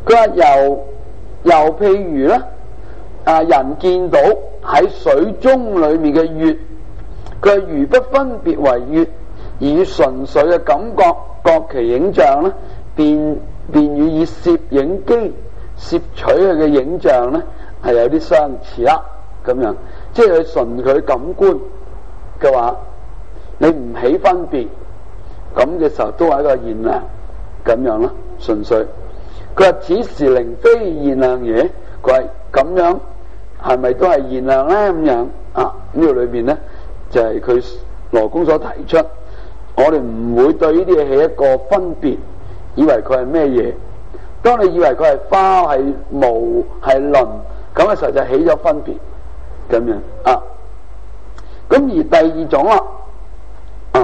佢話又又譬如咧，啊人見到喺水中裏面嘅月，佢話如不分別為月，以純粹嘅感覺覺其影像咧，便便與以攝影機攝取佢嘅影像咧係有啲相似啦。咁樣即係佢純佢感官嘅話，你唔起分別咁嘅時候都係一個現量咁樣咯，純粹。佢話此時靈非現量嘢，佢話咁樣係咪都係現量咧？咁樣啊，呢度裏邊咧就係佢羅公所提出，我哋唔會對呢啲嘢起一個分別，以為佢係咩嘢。當你以為佢係花係毛係鱗咁嘅時候，就起咗分別咁樣啊。咁而第二種啦，啊，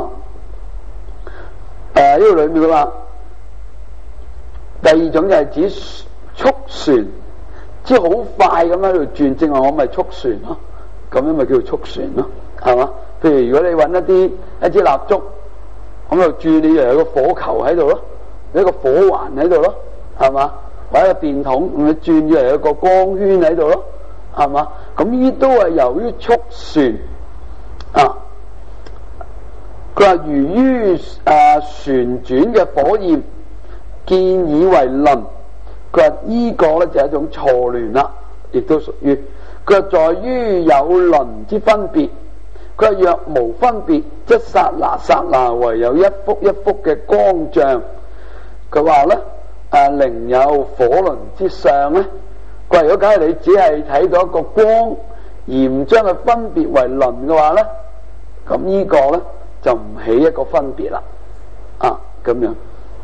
誒呢度裏面嘅話，第二種就係指速旋，即係好快咁喺度轉，正話我咪速旋咯，咁樣咪叫做速旋咯，係嘛？譬如如果你揾一啲一支蠟燭咁喺度轉，你就有個火球喺度咯，有一個火環喺度咯，係嘛？或者個電筒咁樣轉住嚟有個光圈喺度咯，係嘛？咁呢都係由於速旋啊。佢話如於啊旋轉嘅火焰，見以為輪，佢話呢個咧就係一種錯亂啦，亦都屬於。佢話在於有輪之分別，佢話若無分別，即剎那剎那唯有一幅一幅嘅光像。佢話咧啊，另有火輪之相咧。佢話如果假如你只係睇到一個光，而唔將佢分別為輪嘅話咧，咁呢個咧就唔起一個分別啦。啊，咁樣。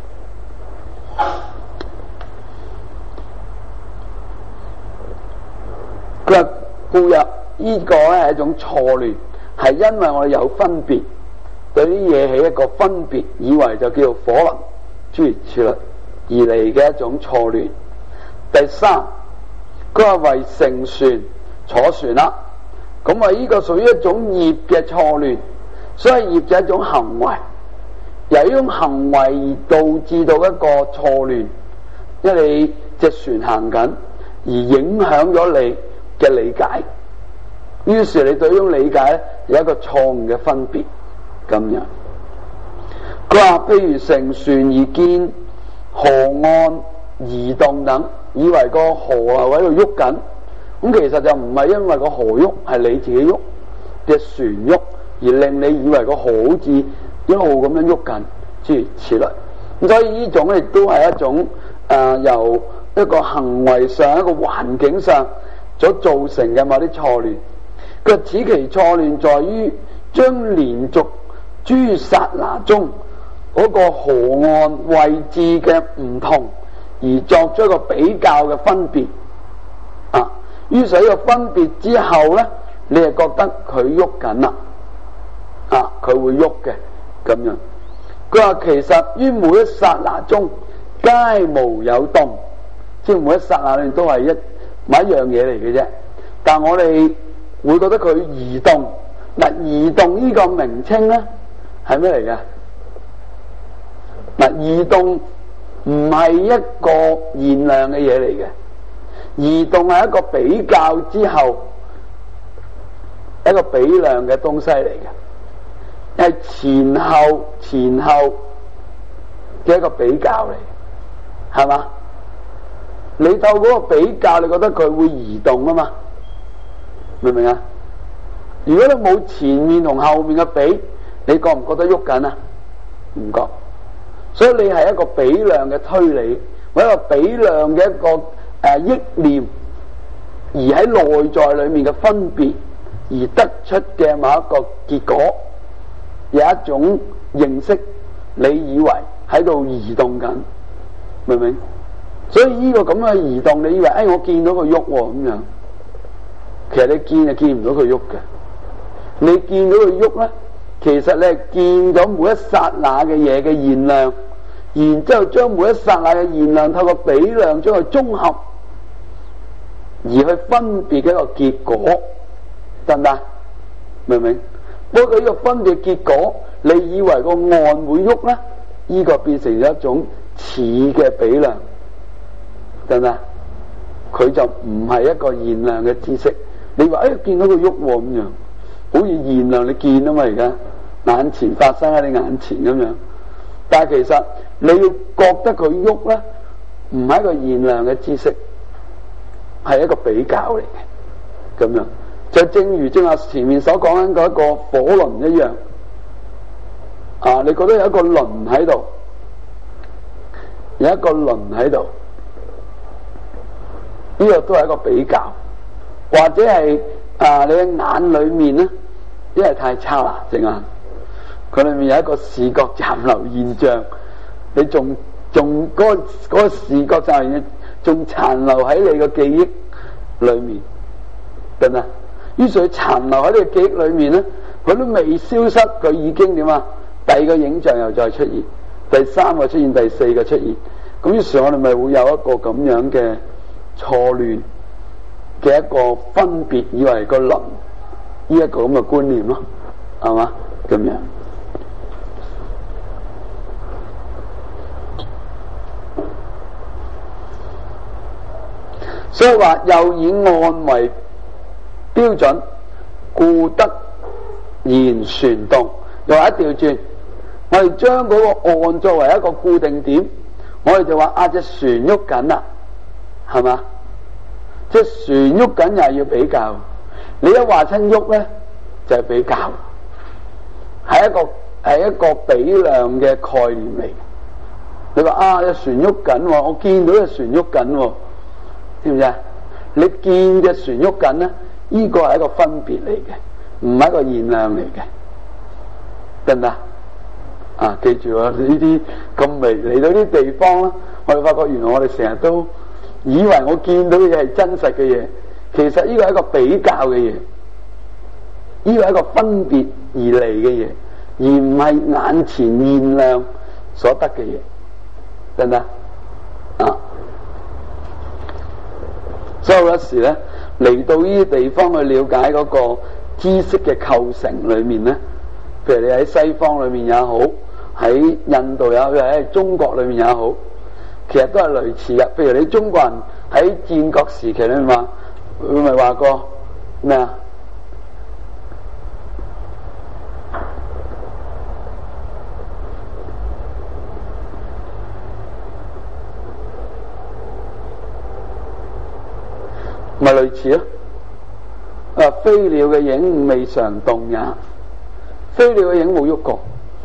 佢話故入呢個咧係一種錯亂，係因為我哋有分別，對啲嘢起一個分別，以為就叫做火輪諸如此類而嚟嘅一種錯亂。第三，佢話為乘船坐船啦，咁啊呢個屬於一種業嘅錯亂，所以業就係一種行為，由呢種行為而導致到一個錯亂，因為你隻船行緊而影響咗你嘅理解，於是你對呢種理解咧有一個錯誤嘅分別咁樣。佢話譬如乘船而見河岸移動等，以為個河啊喺度喐緊，咁其實就唔係因為個河喐，係你自己喐嘅船喐，而令你以為個河好似一路咁樣喐緊，諸如此類。咁所以呢種亦都係一種誒、呃、由一個行為上、一個環境上所造成嘅某啲錯亂。佢此其錯亂在於將連續諸剎那中嗰個河岸位置嘅唔同，而作出一個比較嘅分別啊。於是呢個分別之後咧，你係覺得佢喐緊啦，啊，佢會喐嘅咁樣。佢話其實於每一剎那中皆無有動，即係每一剎那裏都係一某一樣嘢嚟嘅啫。但我哋會覺得佢移動。嗱，移動呢個名稱咧係咩嚟嘅？嗱，移動唔係一個現量嘅嘢嚟嘅，移動係一個比較之後一個比量嘅東西嚟嘅，係前後前後嘅一個比較嚟，係嘛？你透過個比較，你覺得佢會移動啊嘛？明唔明啊？如果你冇前面同後面嘅比，你覺唔覺得喐緊啊？唔覺。所以你係一個比量嘅推理，或者一個比量嘅一個誒、呃、憶念，而喺內在裏面嘅分別而得出嘅某一個結果，有一種認識，你以為喺度移動緊，明唔明？所以呢個咁嘅移動，你以為誒、哎、我見到佢喐咁樣，其實你見就見唔到佢喐嘅。你見到佢喐咧，其實你係見到每一剎那嘅嘢嘅現量，然之後將每一剎那嘅現量透過比量將佢綜合，而去分別嘅一個結果，得唔得？明唔明？不過呢個分別結果，你以為個岸會喐咧，呢、這個變成咗一種似嘅比量， 得唔得？佢就唔係一個現量嘅知識。你話誒見到佢喐咁樣，好似現量你見啊嘛，而家眼前發生喺你眼前咁樣。但係其實你要覺得佢喐咧，唔係一個現量嘅知識，係一個比較嚟嘅。咁樣就正如正話前面所講緊嗰一個火輪一樣。啊，你覺得有一個輪喺度，有一個輪喺度，呢個都係一個比較，或者係啊你嘅眼裏面咧，因為太差啦隻眼，佢裏面有一個視覺殘留現象，你仲仲嗰個嗰個視覺殘留現象仲殘留喺你個記憶裏面，得唔得？於是佢殘留喺你嘅記憶裏面咧，佢都未消失，佢已經點啊？第二個影像又再出現，第三個出現，第四個出現，咁於是我哋咪會有一個咁樣嘅錯亂嘅一個分別，以為個輪呢一個咁嘅觀念咯，係嘛？咁樣，所以話又以按為標準，故得言旋動。又話一調轉，我哋將嗰個按作為一個固定點，我哋就話啊隻船喐緊啦，係嘛？隻船喐緊又係要比較，你一話親喐咧就係比較，係一個係一個比量嘅概念嚟。你話啊隻船喐緊，我見到隻船喐緊，知唔知啊？你見隻船喐緊咧，呢個係一個分別嚟嘅，唔係一個現量嚟嘅。得唔得啊？記住啊！呢啲咁微嚟到啲地方啦，我哋發覺原來我哋成日都以為我見到嘅嘢係真實嘅嘢，其實呢個係一個比較嘅嘢，呢個係一個分別而嚟嘅嘢，而唔係眼前現量所得嘅嘢，得唔得啊？所以好多時咧嚟到呢啲地方去了解嗰個知識嘅構成裏面咧。譬如你喺西方裏面也好，喺印度也好，喺中國裏面也好，其實都係類似嘅。譬如你中國人喺戰國時期裏面話，佢咪話過咩啊？咪類似咯。啊，飛鳥嘅影未常動也。飛鳥嘅影冇喐過，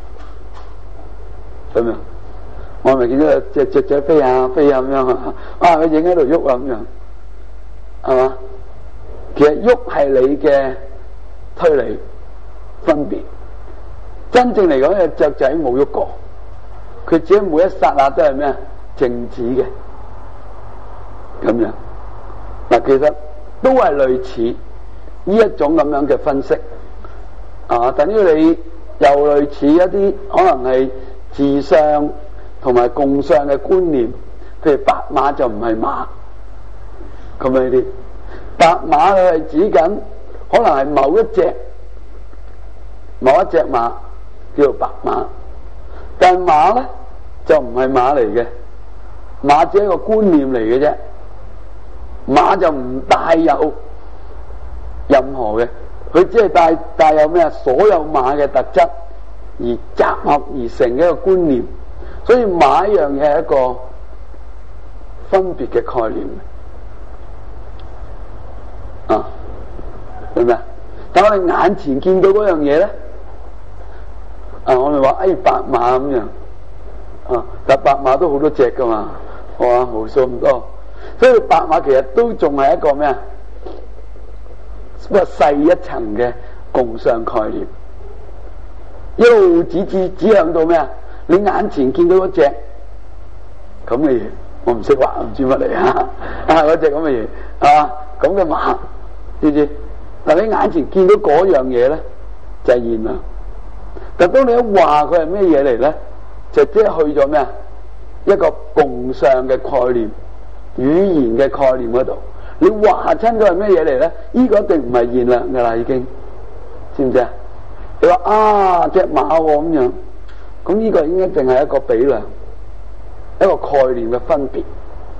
咁樣，我咪見到隻隻隻飛下飛下咁樣啊！啊，個影喺度喐啊咁樣，係嘛？其實喐係你嘅推理分別，真正嚟講，隻雀仔冇喐過，佢只係每一剎那都係咩啊？靜止嘅，咁樣。嗱，其實都係類似呢一種咁樣嘅分析。啊，等於你又類似一啲可能係自相同埋共相嘅觀念，譬如白馬就唔係馬咁樣啲，白馬佢係指緊可能係某一隻某一隻馬叫做白馬，但係馬咧就唔係馬嚟嘅，馬只係一個觀念嚟嘅啫，馬就唔帶有任何嘅。佢只係帶帶有咩啊？所有馬嘅特質而集合而成嘅一個觀念，所以馬一樣嘢係一個分別嘅概念啊，明唔明？但我哋眼前見到嗰樣嘢咧，啊，我哋話哎白馬咁樣啊，但白馬都好多隻噶嘛，係嘛，無數咁多，所以白馬其實都仲係一個咩啊？不過細一層嘅共相概念，一路指指指向到咩啊？你眼前見到嗰隻咁嘅嘢，我唔識畫，唔知乜嚟啊！啊，嗰隻咁嘅嘢啊，咁嘅馬，知唔知？嗱，你眼前見到嗰樣嘢咧，就係現啦。但當你一話佢係咩嘢嚟咧，就即係去咗咩啊？一個共相嘅概念、語言嘅概念嗰度。你話親都係咩嘢嚟咧？呢、這個一定唔係現量噶啦，已經知唔知啊？你話啊隻馬咁樣，咁呢個已經一定係一個比量，一個概念嘅分別，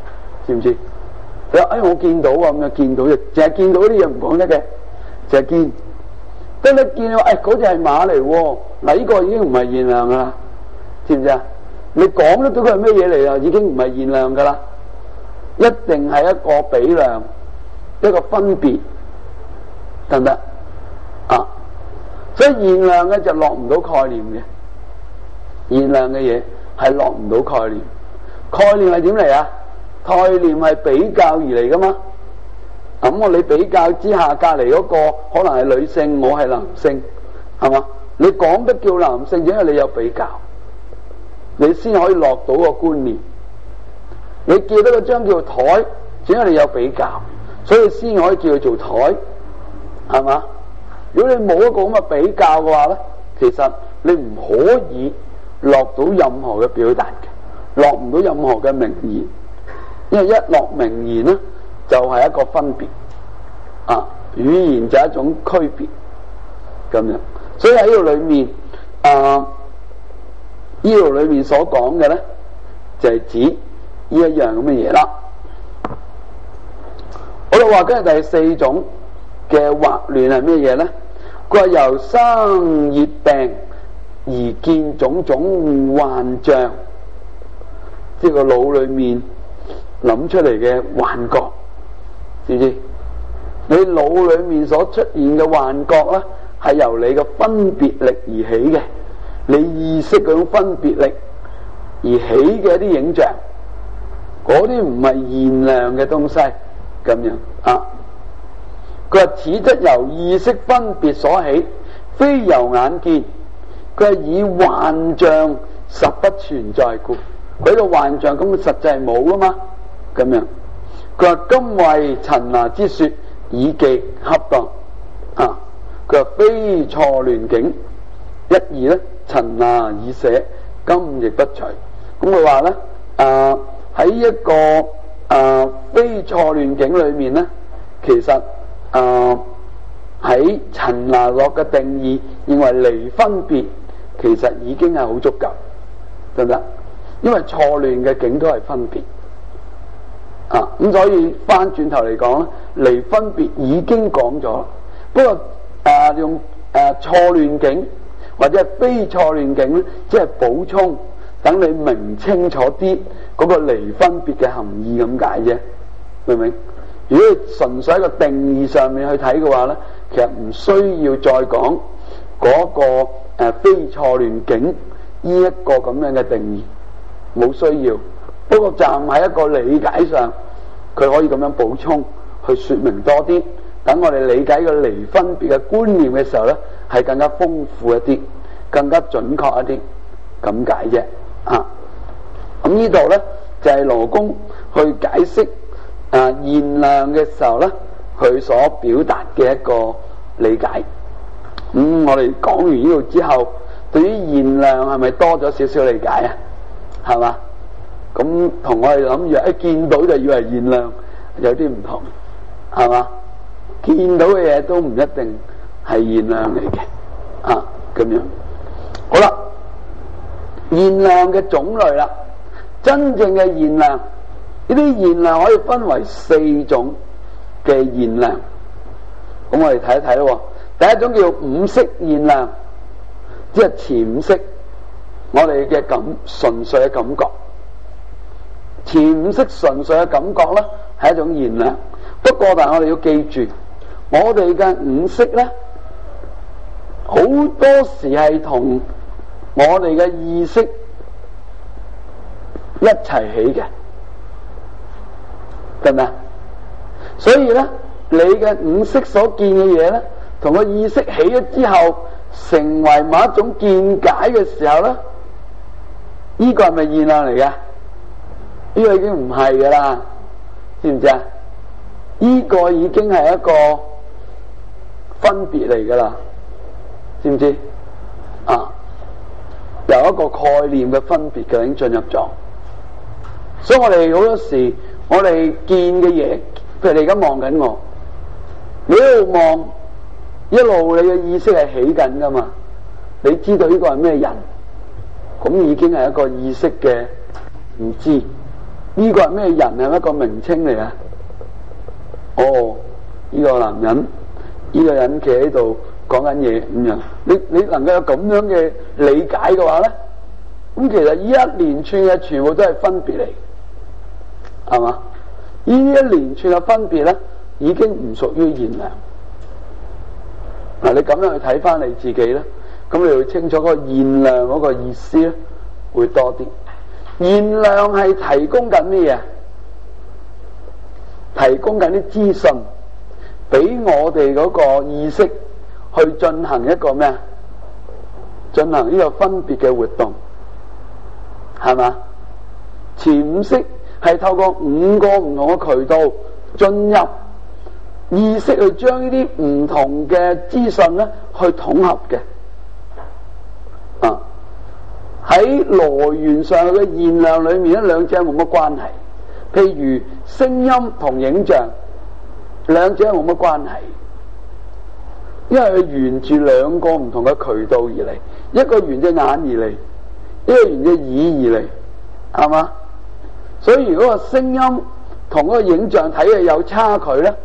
知唔知？佢話：哎，我見到啊，咁樣見到嘅，淨係見到啲嘢唔講得嘅，淨係見。當你見到，哎，嗰隻係馬嚟喎，嗱，呢個已經唔係現量噶啦，知唔知啊？你講得到佢係咩嘢嚟啊？已經唔係現量噶啦，一定係一個比量，一個分別，得唔得？啊，所以現量嘅就落唔到概念嘅，現量嘅嘢係落唔到概念。概念係點嚟啊？概念係比較而嚟噶嘛。咁我你比較之下，隔籬嗰個可能係女性，我係男性，係嘛？你講得叫男性，因為你有比較，你先可以落到個觀念。你記得個張叫台，因為你有比較，所以先可以叫佢做台，係嘛？如果你冇一個咁嘅比較嘅話咧，其實你唔可以落到任何嘅表達嘅，落唔到任何嘅名言，因為一落名言咧，就係、是、一個分別啊，語言就係一種區別咁樣。所以喺呢度裏面啊，呢度裏面所講嘅咧，就係、是、指呢一樣咁嘅嘢啦。我哋話緊係第四種嘅惑亂係咩嘢咧？佢話由生熱病而見種種幻象，即係個腦裏面諗出嚟嘅幻覺，知唔知？你腦裏面所出現嘅幻覺咧，係由你嘅分別力而起嘅，你意識嗰種分別力而起嘅一啲影像，嗰啲唔係現量嘅東西，咁樣啊。佢話此則由意識分別所起，非由眼見。佢係以幻象實不存在故，佢個幻象根本實際係冇噶嘛，咁樣。佢話今為陳那之說，以記恰當啊。佢話非錯亂境，一二咧，陳那已寫，今亦不隨。咁佢話咧，啊喺一個啊非錯亂境裏面咧，其實啊喺陳那落嘅定義，認為離分別其實已經係好足夠，得唔得？因為錯亂嘅境都係分別啊，咁所以翻轉頭嚟講咧，離分別已經講咗，不過啊用誒錯亂境或者係非錯亂境咧，即係補充，等你明清楚啲嗰個離分別嘅含義咁解啫，明唔明？如果純粹喺個定義上面去睇嘅話咧，其實唔需要再講嗰個誒非錯亂境呢一個咁樣嘅定義，冇需要。不過站喺一個理解上，佢可以咁樣補充去說明多啲，等我哋理解個離分別嘅觀念嘅時候咧，係更加豐富一啲，更加準確一啲，咁解啫。啊，咁呢度咧就係羅公去解釋啊現量嘅時候咧，佢所表達嘅一個理解。咁、嗯、我哋講完呢度之後，對於現量係咪多咗少少理解啊？係嘛？咁同我哋諗住一見到就以為現量有啲唔同，係嘛？見到嘅嘢都唔一定係現量嚟嘅，啊咁樣。好啦，現量嘅種類啦，真正嘅現量，呢啲現量可以分為四種嘅現量。咁我哋睇一睇咯。第一種叫五色現量，即係前五色，我哋嘅感純粹嘅感覺。前五色純粹嘅感覺咧，係一種現量。不過但係我哋要記住，我哋嘅五色咧，好多時係同我哋嘅意識一齊起嘅，得唔得？所以咧，你嘅五色所見嘅嘢咧，同個意識起咗之後，成為某一種見解嘅時候咧，呢個係咪現量嚟嘅？呢個已經唔係噶啦，知唔知啊？呢個已經係一個分別嚟噶啦，知唔知？啊，由一個概念嘅分別嘅已經進入咗，所以我哋好多時我哋見嘅嘢，譬如你而家望緊我，你一路望，一路你嘅意識係起緊噶嘛？你知道呢個係咩人？咁已經係一個意識嘅唔知。 呢個係咩人？係一個名稱嚟啊！哦，呢個男人，呢個人企喺度講緊嘢咁樣。你你能夠有咁樣嘅理解嘅話咧，咁其實呢一連串嘅全部都係分別嚟，係嘛？呢一連串嘅分別咧，已經唔屬於現量。嗱，你咁樣去睇翻你自己咧，咁你會清楚嗰個現量嗰個意思咧，會多啲。現量係提供緊咩嘢？提供緊啲資訊俾我哋嗰個意識去進行一個咩啊？進行呢個分別嘅活動，係嘛？潛意識係透過五個唔同嘅渠道進入意識，去將呢啲唔同嘅資訊咧去統合嘅。啊，喺來源上嘅現量裏面咧，兩者冇乜關係。譬如聲音同影像，兩者冇乜關係，因為佢沿住兩個唔同嘅渠道而嚟，一個沿隻眼而嚟，一個沿隻耳而嚟，係嘛？所以如果個聲音同嗰個影像睇嘅有差距咧，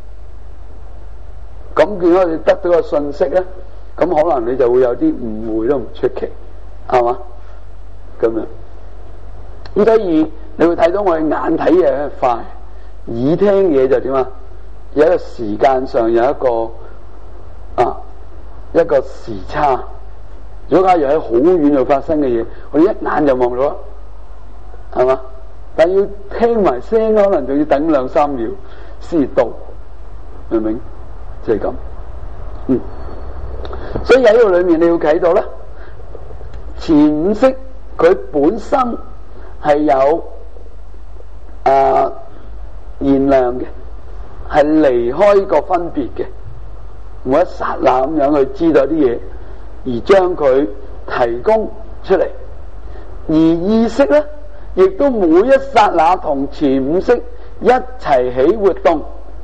咁見到你得到個信息咧，咁可能你就會有啲誤會都唔出奇，係嘛？咁樣，咁所以你會睇到我哋眼睇嘢快，耳聽嘢就點啊？有一個時間上有一個啊一個時差。如果假如喺好遠度發生嘅嘢，我哋一眼就望到啦，係嘛？但要聽埋聲，可能仲要等兩三秒先到，明唔明？就係咁，嗯。所以喺呢度裏面你要睇到咧，潛意識佢本身係有啊現量嘅，係離開個分別嘅，每一剎那咁樣去知道啲嘢，而將佢提供出嚟。而意識咧，亦都每一剎那同潛意識一齊起，起活動，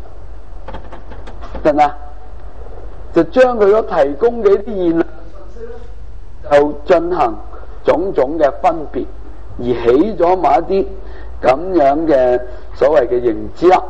得唔得？就將佢所提供嘅一啲現量信息咧，就進行種種嘅分別，而起咗某一啲咁樣嘅所謂嘅認知啦。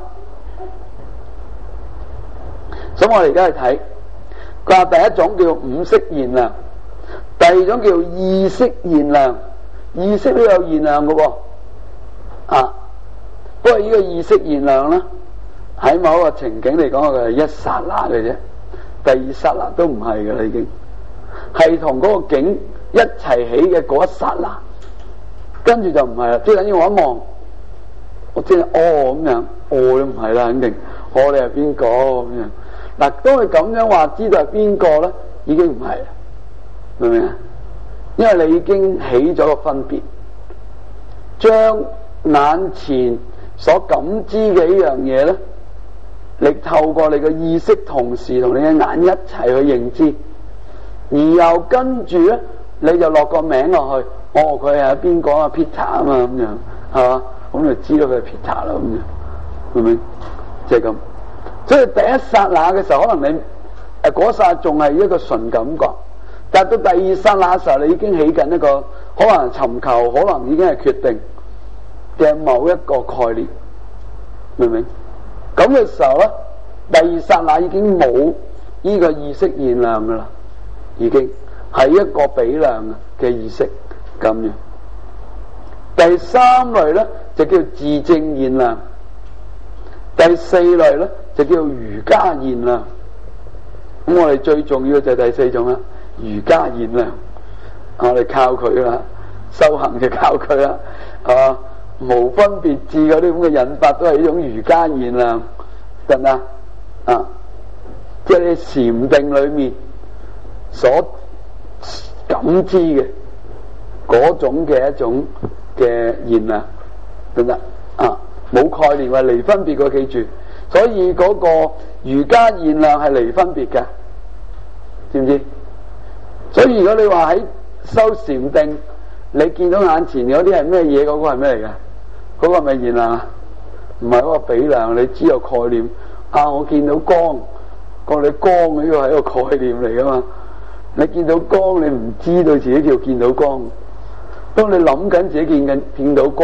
咁我哋而家去睇，佢話第一種叫五識現量，第二種叫意識現量。意識都有現量嘅喎，啊！不過呢個意識現量咧，喺某一個情景嚟講，佢係一剎那嘅啫，第二剎那都唔係嘅啦，已經係同嗰個景一齊起嘅嗰一剎那，跟住就唔係啦。即係等於我一望，我知哦咁樣，哦都唔係啦，肯定，哦你係邊個咁樣？嗱，當佢咁樣話知道係邊個咧，已經唔係啦，明唔明啊？因為你已經起咗個分別，將眼前所感知嘅呢樣嘢咧，你透過你嘅意識同時同你嘅眼一齊去認知，而又跟住咧，你就落個名落去，哦佢係邊個啊 Peter 啊嘛咁樣，係嘛？咁就知道佢係 Peter 啦咁樣，明唔明？即係咁。所以第一剎那嘅時候，可能你誒嗰剎仲係一個純感覺。但到第二剎那嘅時候，你已經起緊一個可能尋求，可能已經係決定嘅某一個概念，明唔明？咁嘅時候咧，第二剎那已經冇呢個意識現量噶啦，已經係一個比量嘅意識咁樣。第三類咧就叫自證現量，第四類咧就叫瑜伽現量。咁我哋最重要就係第四種啦。瑜伽現量，我哋靠佢啦，修行就靠佢啦，係嘛？無分別智嗰啲咁嘅引發都係一種瑜伽現量，得唔得啊？即係你禪定裏面所感知嘅嗰種嘅一種嘅現量，得唔得啊？冇概念話離分別嘅，記住，所以嗰個瑜伽現量係離分別嘅，知唔知？所以如果你話喺修禪定，你見到眼前嗰啲係咩嘢？嗰、嗰個係咩嚟嘅？嗰、嗰個係咪現量啊？唔係嗰個比量，你知有概念啊！我見到光，個你光呢個係一個概念嚟噶嘛？你見到光，你唔知道自己叫見到光。當你諗緊自己見緊見到光，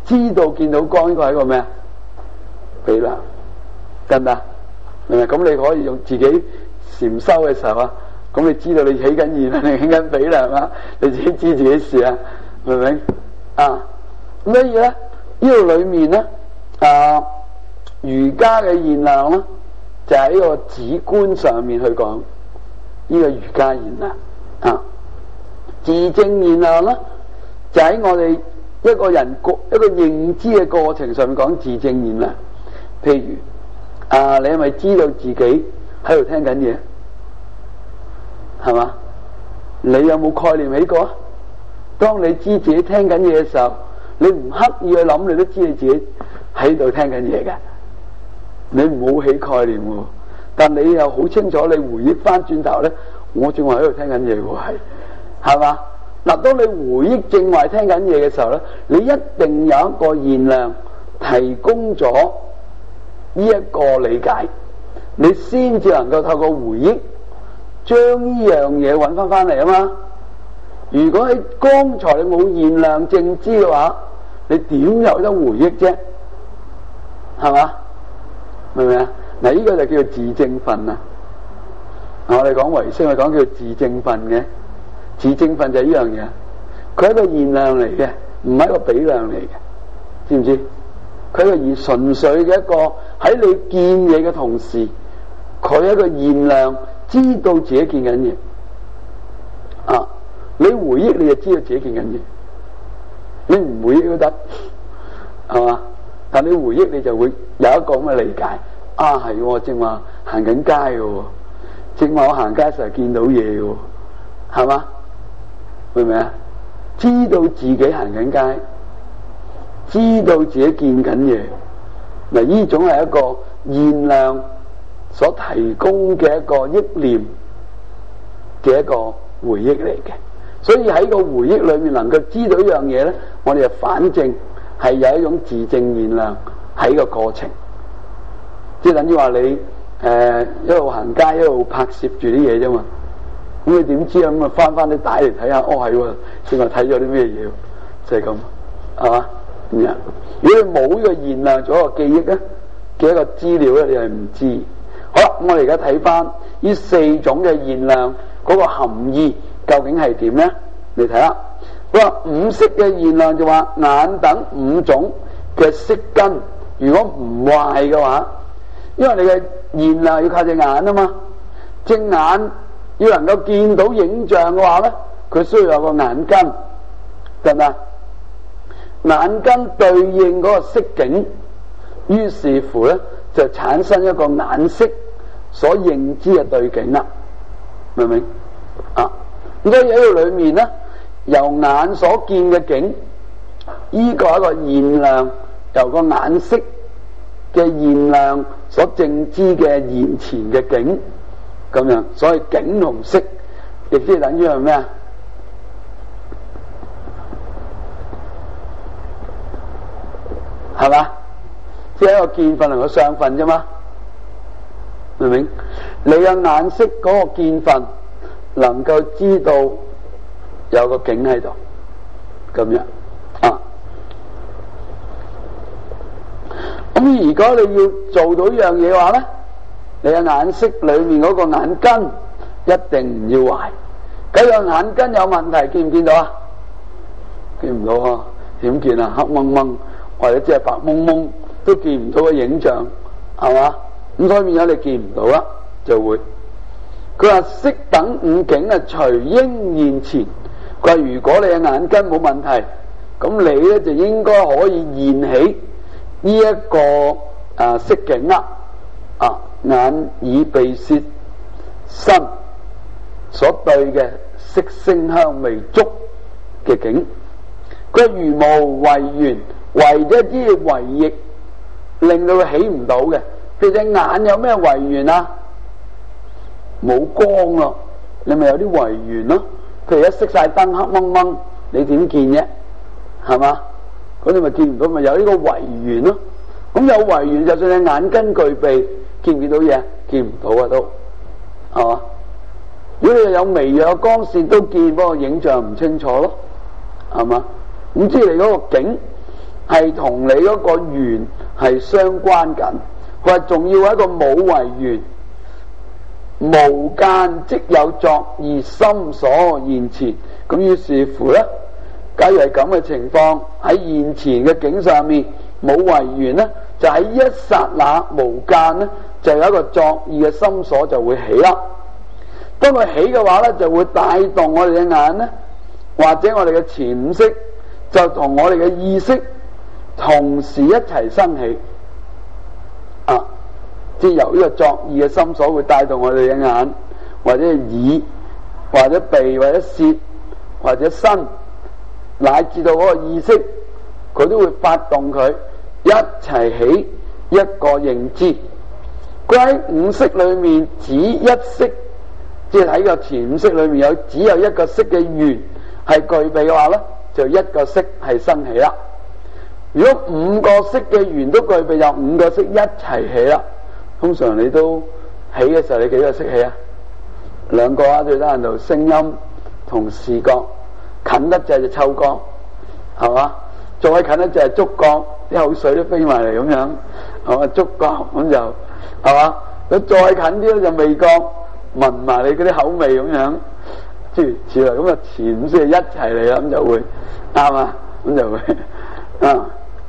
知道見到光呢個係一個咩啊？比量，得唔得？明唔明？咁你可以用自己禪修嘅時候啊，咁你知道你起緊現量定起緊比量啊？你自己知自己事啊，明唔明？啊，咁所以咧呢度裏面咧啊，瑜伽嘅現量咧就喺、是、個止觀上面去講呢個瑜伽現量啊，自證現量咧就喺我哋一個人個一個認知嘅過程上面講自證現量。譬如啊，你係咪知道自己喺度聽緊嘢？係嘛？你有冇概念起過啊？當你知自己聽緊嘢嘅時候，你唔刻意去諗，你都知你自己喺度聽緊嘢嘅。你唔好起概念喎，但你又好清楚，你回憶翻轉頭咧，我正話喺度聽緊嘢喎，係係嘛？嗱，當你回憶正話聽緊嘢嘅時候咧，你一定有一個現量提供咗呢一個理解，你先至能夠透過回憶將呢樣嘢揾翻翻嚟啊嘛。如果喺剛才你冇現量正知嘅話，你點有得回憶啫？係嘛？明唔明啊？嗱，呢個就叫做自證分啊。我哋講唯識，我哋講叫做自證分嘅。自證分就係呢樣嘢，佢係一個現量嚟嘅，唔係一個比量嚟嘅，知唔知？佢係一個而純粹嘅一個喺你見嘢嘅同時，佢係一個現量，知道自己見緊嘢啊！你回憶你就知道自己見緊嘢，你唔回憶都得，係嘛？但你回憶你就會有一個咁嘅理解啊，係我正話行緊街嘅，正話我行街成日見到嘢嘅，係嘛？明唔明啊？知道自己行緊街，知道自己見緊嘢，嗱，呢種係一個現量所提供嘅一個憶念嘅一個回憶嚟嘅。所以喺個回憶裏面能夠知道一樣嘢咧，我哋就反正係有一種自證現量喺個過程，即係等於話你誒、呃、一路行街一路拍攝住啲嘢啫嘛。咁你點知啊？咁啊翻翻啲帶嚟睇下，哦係喎，正話睇咗啲咩嘢，就係咁，係嘛？咁樣，如果你冇呢個現量做一個記憶咧嘅一個資料咧，你係唔知。好啦，我哋而家睇翻呢四種嘅現量嗰個含義究竟係點咧？你睇下，好啦，五色嘅現量就話眼等五種嘅色根，如果唔壞嘅話，因為你嘅現量要靠隻眼啊嘛，隻眼要能夠見到影像嘅話咧，佢需要有個眼根，得唔得？眼根對應嗰個色境，於是乎咧就產生一個眼色所認知嘅對境啦，明唔明啊？咁所以喺度裏面咧，由眼所見嘅境，呢個係一個現量，由個眼色嘅現量所證知嘅現前嘅境，咁樣，所以境同色亦即係等於係咩啊？係嘛？即係一個見分同個相分啫嘛，明唔明？你嘅眼色嗰個見分能夠知道有個境喺度，咁樣啊。咁如果你要做到呢樣嘢嘅話咧，你嘅眼色裏面嗰個眼根一定唔要壞。嗰個眼根有問題，見唔見到啊？見唔到啊？點見啊？黑蒙蒙或者即係白蒙蒙都見唔到個影像，係嘛？咁所以變咗你見唔到啦，就會。佢話色等五境啊，隨應現前。佢話如果你嘅眼根冇問題，咁你咧就應該可以現起呢一個啊色境啦。啊，眼耳鼻舌身所對嘅色聲香味觸嘅境，佢如無為緣，為咗啲為逆，令到佢起唔到嘅。佢隻眼有咩為緣啊？冇光咯，你咪有啲為緣咯。譬如一熄晒燈黑掹掹，你點見啫？係嘛？咁你咪見唔到，咪有呢個為緣咯。咁有為緣，就算你眼根具備，見唔見到嘢？見唔到啊，都係嘛？如果你有微弱嘅光線都見，不過影像唔清楚咯，係嘛？咁即係你嗰個境係同你嗰個緣係相關緊。佢話仲要一個冇為緣，無間即有作意，心所現前。咁於是乎呢，假如係咁嘅情況，喺現前嘅境上面冇為緣呢，就喺一剎那無間呢，就有一個作意嘅心所就會起啦。當佢起嘅話呢，就會帶動我哋嘅眼呢，或者我哋嘅潛意識就同我哋嘅意識同時一齊生起啊！即係由呢個作意嘅心所會帶動我哋嘅眼，或者耳，或者鼻，或者舌，或者身，乃至到嗰個意識，佢都會發動佢一齊起一個認知。佢喺五識裏面只一識，即係喺個潛識裏面有只有一個識嘅緣係具備嘅話呢，就一個識係生起啦。如果五個識嘅緣都具備，就五個識一齊起啦。通常你都起嘅時候，你幾個識起啊？兩個啊，最低限度聲音同視覺，近得滯就嗅覺，係嘛？再近得滯係觸覺，啲口水都飛埋嚟咁樣，係嘛？觸覺咁就係嘛？咁再近啲咧就味覺，聞埋你嗰啲口味咁樣，諸如此類咁啊，前先係一齊嚟啦，咁就會啱啊，咁就會啊。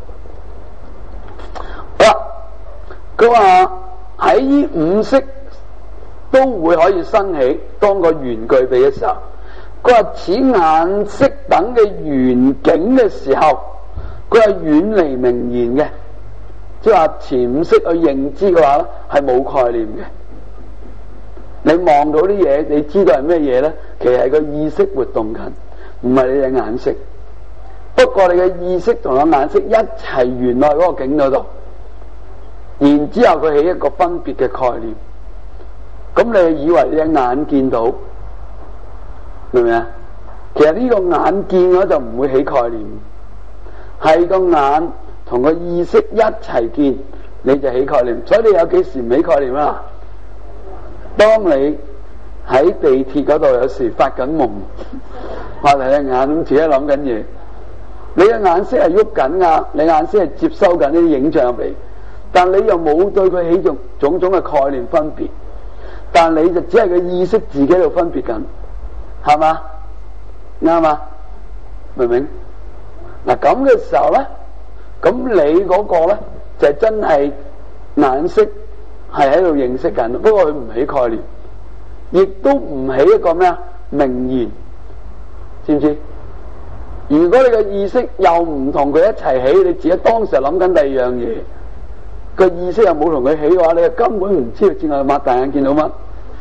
好啦，佢話喺呢五識都會可以生起，當個緣具備嘅時候，佢話此眼識等嘅緣境嘅時候，佢係遠離名言嘅，即係話潛識去認知嘅話咧，係冇概念嘅。你望到啲嘢，你知道係咩嘢咧？其實係個意識活動緊，唔係你嘅眼識。不過你嘅意識同個眼識一齊緣落嗰個境嗰度，然之後佢起一個分別嘅概念。咁你以為你嘅眼見到，明唔明啊？其實呢個眼見嗰就唔會起概念，係個眼同個意識一齊見，你就起概念。所以你有幾時唔起概念啊？當你喺地鐵嗰度有時發緊夢，擘大隻眼咁自己諗緊嘢，你嘅眼識係喐緊噶，你眼識係接收緊呢啲影像入嚟，但你又冇對佢起種種種嘅概念分別，但你就只係個意識自己喺度分別緊，係嘛？啱嘛？明唔明？嗱咁嘅時候咧，咁你嗰個咧就係真係眼識係喺度認識緊，不過佢唔起概念，亦都唔起一個咩啊名言，知唔知？如果你個意識又唔同佢一齊起，你自己當時諗緊第二樣嘢，個意識又冇同佢起嘅話，你就根本唔知道淨係擘大眼見到乜，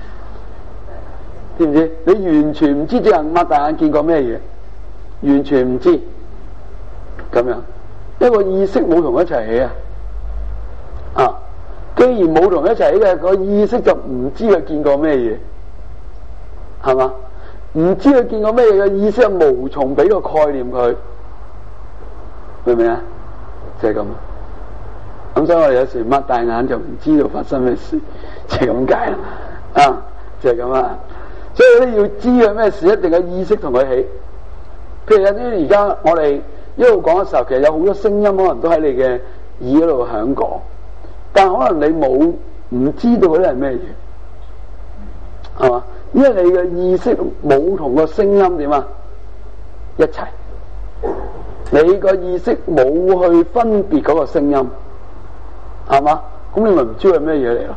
知唔知？你完全唔知淨係擘大眼見過咩嘢，完全唔知咁樣，因為個意識冇同佢一齊起啊！啊，既然冇同佢一齊起嘅，個意識就唔知佢見過咩嘢，係嘛？唔知佢見過咩嘢嘅意識，係無從俾個概念佢，明唔明啊？就係咁。咁所以我哋有時擘大眼就唔知道發生咩事，就係咁解啦。啊，就係咁啦。所以咧要知佢咩事，一定嘅意識同佢起。譬如有啲而家我哋一路講嘅時候，其實有好多聲音可能都喺你嘅耳嗰度響過，但可能你冇唔知道嗰啲係咩嘢，係嘛？因為你嘅意識冇同個聲音點啊一齊，你個意識冇去分別嗰個聲音，係嘛？咁你咪唔知係咩嘢嚟咯？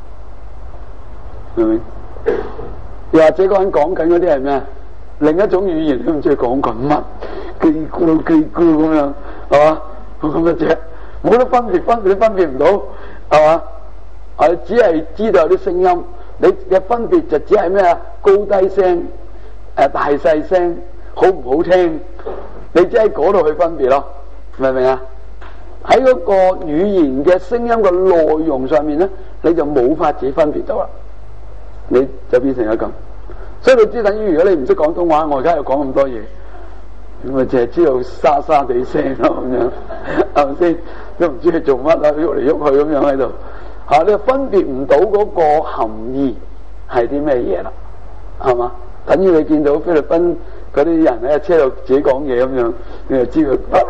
明唔明？又或者嗰人講緊嗰啲係咩？另一種語言都唔知佢講緊乜，嘰咕嘰咕咁樣，係嘛？咁嘅啫，冇得分別，分別都分別唔到，係嘛？我只係知道有啲聲音。你嘅分別就只係咩啊？高低聲、誒大細聲、好唔好聽？你只喺嗰度去分別咯，明唔明啊？喺嗰個語言嘅聲音嘅內容上面咧，你就冇法子分別到啦，你就變成咗咁。所以你知等於如果你唔識廣東話，我而家又講咁多嘢，咁咪淨係知道沙沙地聲咯，咁樣係咪先？都唔知佢做乜啊，喐嚟喐去咁樣喺度。吓、啊，你分別唔到嗰個含義係啲咩嘢啦，係嘛？等於你見到菲律賓嗰啲人喺車度自己講嘢咁樣，你就知佢咁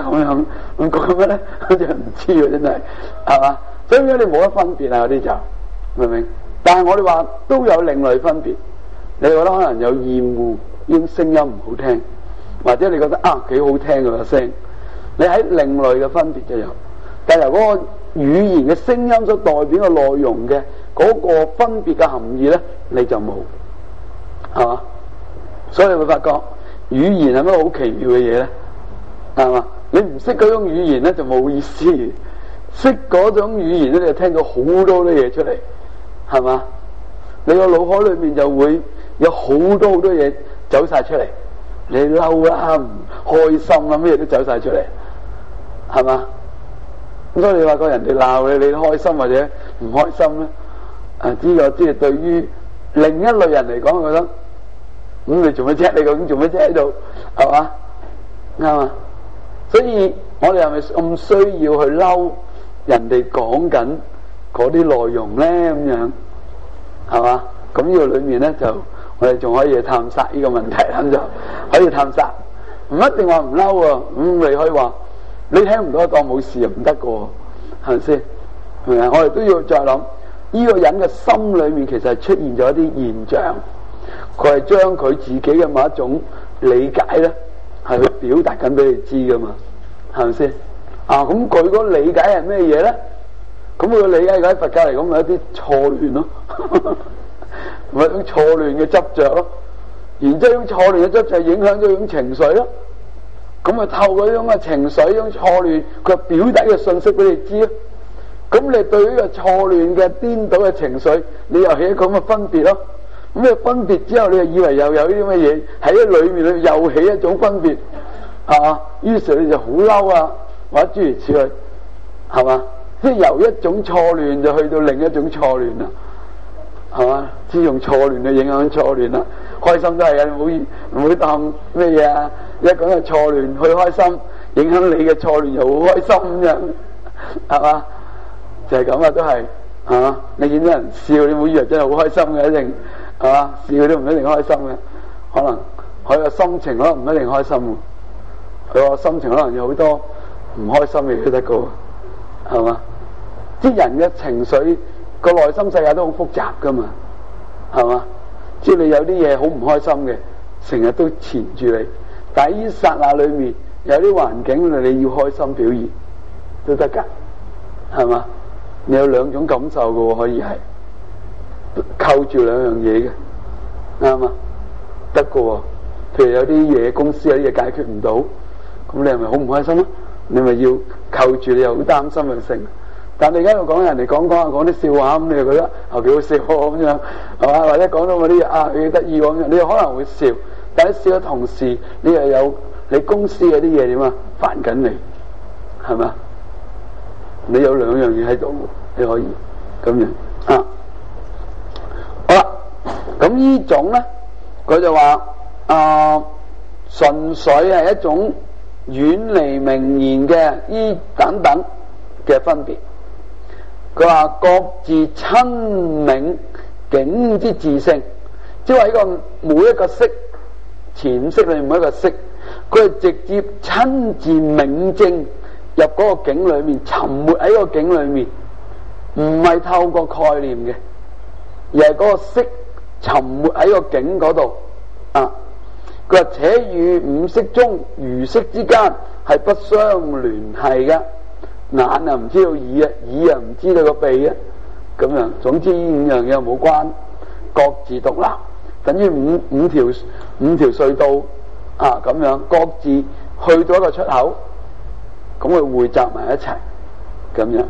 咁樣，咁講咩咧？我就唔知喎，真係係嘛？所以你冇得分別啊，嗰啲就明唔明？但係我哋話都有另類分別。你覺得可能有厭惡，呢種聲音唔好聽，或者你覺得啊幾好聽嘅聲，你喺另類嘅分別就有。但係由嗰個語言嘅聲音所代表嘅內容嘅嗰個分別嘅含義咧，你就冇，係嘛？所以你會發覺語言係咩好奇妙嘅嘢咧，係嘛？你唔識嗰種語言咧就冇意思，識嗰種語言咧你就聽到好多啲嘢出嚟，係嘛？你個腦海裏面就會有好多好多嘢走晒出嚟，你嬲啦、唔開心啦，咩都走晒出嚟，係嘛？咁所以你話個人哋鬧你，你開心或者唔開心咧？啊，呢個即係對於另一類人嚟講，我覺得咁、嗯、你做乜啫？你究竟做乜啫喺度？係嘛？啱嘛？所以我哋係咪咁需要去嬲人哋講緊嗰啲內容咧？咁樣係嘛？咁呢個裏面咧就我哋仲可以探索呢個問題啦，咁就可以探索，唔一定話唔嬲喎。咁、嗯、你可以話你聽唔到當冇事又唔得噶，係咪先？係咪啊？我哋都要再諗呢、這個人嘅心裏面其實係出現咗一啲現象，佢係將佢自己嘅某一種理解咧係去表達緊俾你知噶嘛，係咪先？啊，咁佢嗰理解係咩嘢咧？咁佢嘅理解喺佛教嚟講咪一啲錯亂咯，咪一種錯亂嘅執着咯，然之後呢種錯亂嘅執着影響咗呢種情緒咯，咁啊透過呢種嘅情緒、呢種錯亂，佢表達嘅信息俾你知咯。咁你對呢個錯亂嘅顛倒嘅情緒，你又起一個咁嘅分別咯。咁你分別之後，你就以為又有啲乜嘢喺裏面咧，又起一種分別，係嘛？於是你就好嬲啊，或者諸如此類，係嘛？即係由一種錯亂就去到另一種錯亂啦，係嘛？只用錯亂去影響錯亂啦。開心都係嘅，唔好唔好當咩嘢啊！一講係錯亂去開心，影響你嘅錯亂又好開心咁樣，係嘛？就係咁啊，都係係嘛？你見到人笑，你唔好以為真係好開心嘅，一定係嘛？笑都唔一定開心嘅，可能佢個心情可能唔一定開心嘅，佢個心情可能有好多唔開心嘅嘢都得嘅，係嘛？啲人嘅情緒個內心世界都好複雜噶嘛，係嘛？即係你有啲嘢好唔開心嘅，成日都纏住你，但係呢剎那裏面有啲環境你要開心表現都得噶，係嘛？你有兩種感受嘅，可以係扣住兩樣嘢嘅，啱嘛？得嘅，譬如有啲嘢公司有啲嘢解決唔到，咁你係咪好唔開心啊？你咪要扣住，你又好擔心嘅性。但你而家又講人哋講講下講啲笑話，咁你又覺得啊幾好笑咁樣，係嘛？或者講到嗰啲啊幾得意咁樣，你又可能會笑。但係笑嘅同時，你又有你公司嗰啲嘢點啊煩緊你，係咪？你有兩樣嘢喺度，你可以咁樣啊。好啦，咁呢種咧，佢就話啊，純粹係一種遠離名言嘅依等等嘅分別。佢話各自親銘境之自性，即係話呢個每一個識潛識裏面每一個識，佢係直接親自銘證入嗰個境裏面，沉沒喺個境裏面，唔係透過概念嘅，而係嗰個識沉沒喺個境嗰度啊。佢話且與五識中餘識之間係不相聯繫嘅。眼啊唔知道耳啊，耳啊唔知道個鼻啊，咁樣。總之呢五樣嘢冇關，各自獨立，等於五五條五條隧道啊咁樣，各自去到一個出口，咁佢匯集埋一齊，咁樣。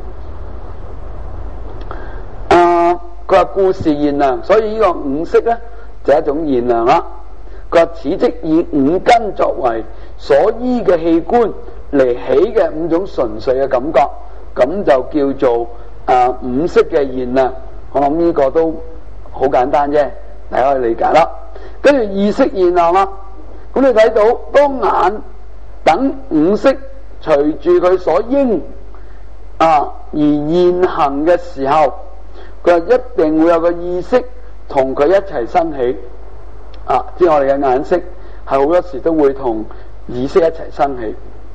啊，佢話故是現量，所以呢個五識咧就係一種現量啦。佢話此即以五根作為所依嘅器官嚟起嘅五種純粹嘅感覺，咁就叫做啊五識嘅現量。我諗呢個都好簡單啫，大家可以理解啦。跟住意識現量啦，咁你睇到當眼等五識隨住佢所應啊而現行嘅時候，佢一定會有個意識同佢一齊生起啊！即係我哋嘅眼識係好多時都會同意識一齊生起。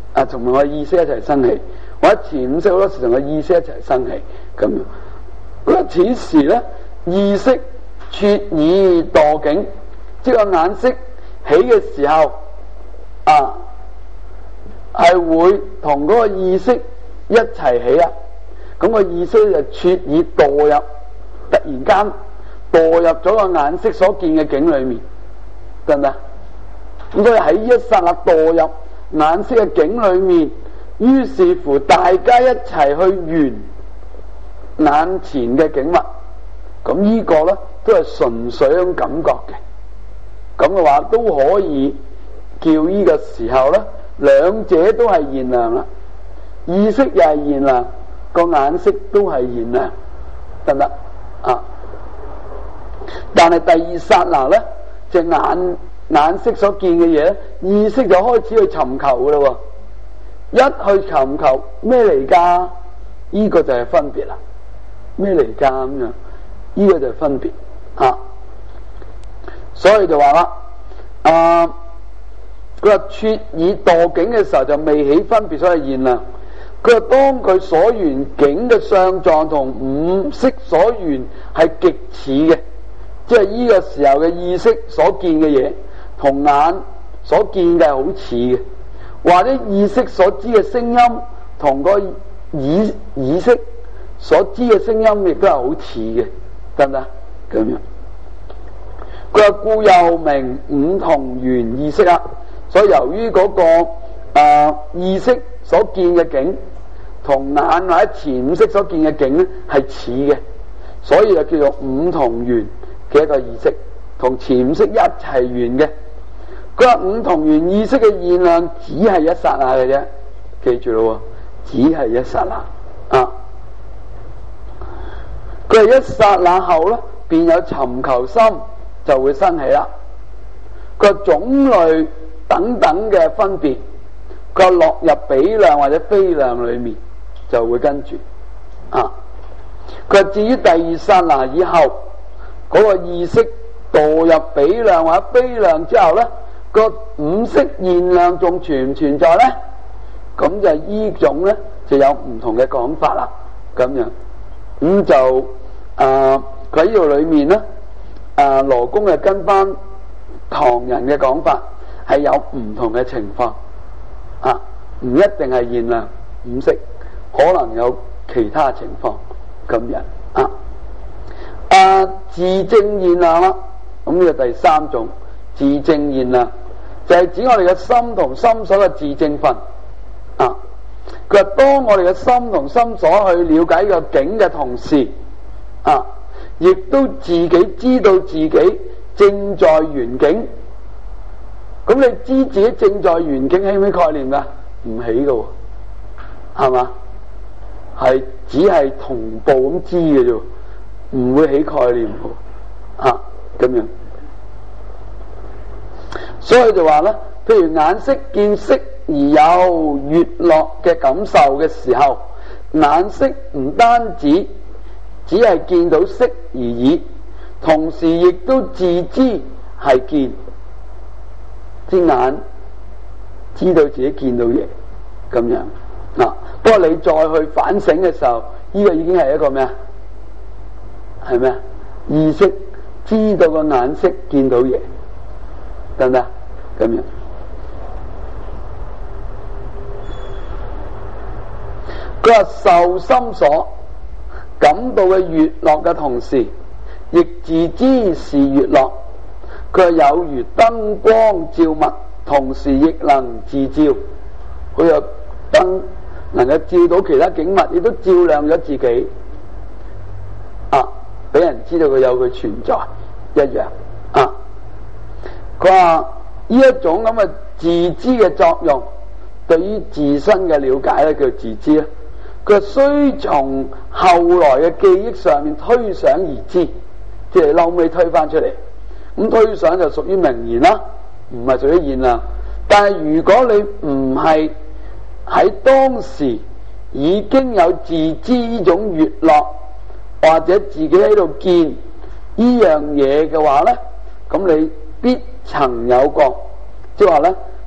啊，同埋個意識一齊生起，或者潛意識好多時同個意識一齊生起咁樣。咁此時咧，意識撮已墮境，即係個眼識起嘅時候啊，係會同嗰個意識一齊起啊。咁個意識就撮已墮入，突然間墮入咗個眼識所見嘅境裏面，得唔得？咁所以喺一剎那墮入眼識嘅境裏面，於是乎大家一齊去緣眼前嘅景物，咁呢個咧都係純粹一種感覺嘅。咁嘅話都可以叫呢個時候咧，兩者都係現量啦，意識又係現量，個眼識都係現量，得唔得啊？但係第二剎那咧，隻眼眼識所見嘅嘢咧，意識就開始去尋求噶啦。一去尋求咩嚟噶？呢個就係分別啦。咩嚟噶咁樣？呢個就係分別啊。所以就話啦，啊，佢話撮已墮境嘅時候就未起分別，所以現量。佢話當佢所緣境嘅相狀同五識所緣係極似嘅，即係呢個時候嘅意識所見嘅嘢，同眼所見嘅係好似嘅，或者意識所知嘅聲音同個耳耳識所知嘅聲音亦都係好似嘅，得唔得？咁樣佢話故又名五同緣意識啦。所以由於嗰、那個誒、呃、意識所見嘅境同眼或者潛意識所見嘅境咧係似嘅，所以就叫做五同緣嘅一個意識，同潛意識一齊緣嘅。佢話五同緣意識嘅現量只係一剎那嘅啫，記住咯，只係一剎那啊！佢係一剎那後咧，便有尋求心就會生起啦。佢話種類等等嘅分別，佢話落入比量或者非量裏面就會跟住啊。佢話至於第二剎那以後嗰、那個意識墮入比量或者非量之後咧，個五識現量仲存唔存在咧？咁就依種咧就有唔同嘅講法啦。咁樣咁就啊，佢喺呢度裏面咧，啊羅公係跟翻唐人嘅講法，係有唔同嘅情況啊，唔一定係現量五識，可能有其他情況咁樣啊。啊自證現量啦，咁呢個第三種自證現量就係、是、指我哋嘅心同心所嘅自證分啊。佢話當我哋嘅心同心所去了解個境嘅同時啊，亦都自己知道自己正在緣境。咁你知自己正在緣境起唔起概念噶？唔起噶，係嘛？係只係同步咁知嘅啫，唔會起概念嘅啊。咁樣，所以就話咧，譬如眼識見色而有悅樂嘅感受嘅時候，眼識唔單止只係見到色而已，同時亦都自知係見。隻眼知道自己見到嘢咁樣嗱、啊，不過你再去反省嘅時候，呢、這個已經係一個咩啊？係咩啊？意識知道個眼識見到嘢，得唔得？咁樣佢話受心所感到嘅悅樂嘅同時，亦自知是悅樂。佢有如燈光照物，同時亦能自照。佢有燈能夠照到其他景物，亦都照亮咗自己啊，俾人知道佢有佢存在一樣啊。佢話呢一種咁嘅自知嘅作用，對於自身嘅了解咧叫自知咧。佢雖從後來嘅記憶上面推想而知，即係後尾推返出嚟。咁推想就屬於名言啦，唔係屬於現量。但係如果你唔係喺當時已經有自知呢種悅樂，或者自己喺度見呢樣嘢嘅話咧，咁你必曾有過，即係話咧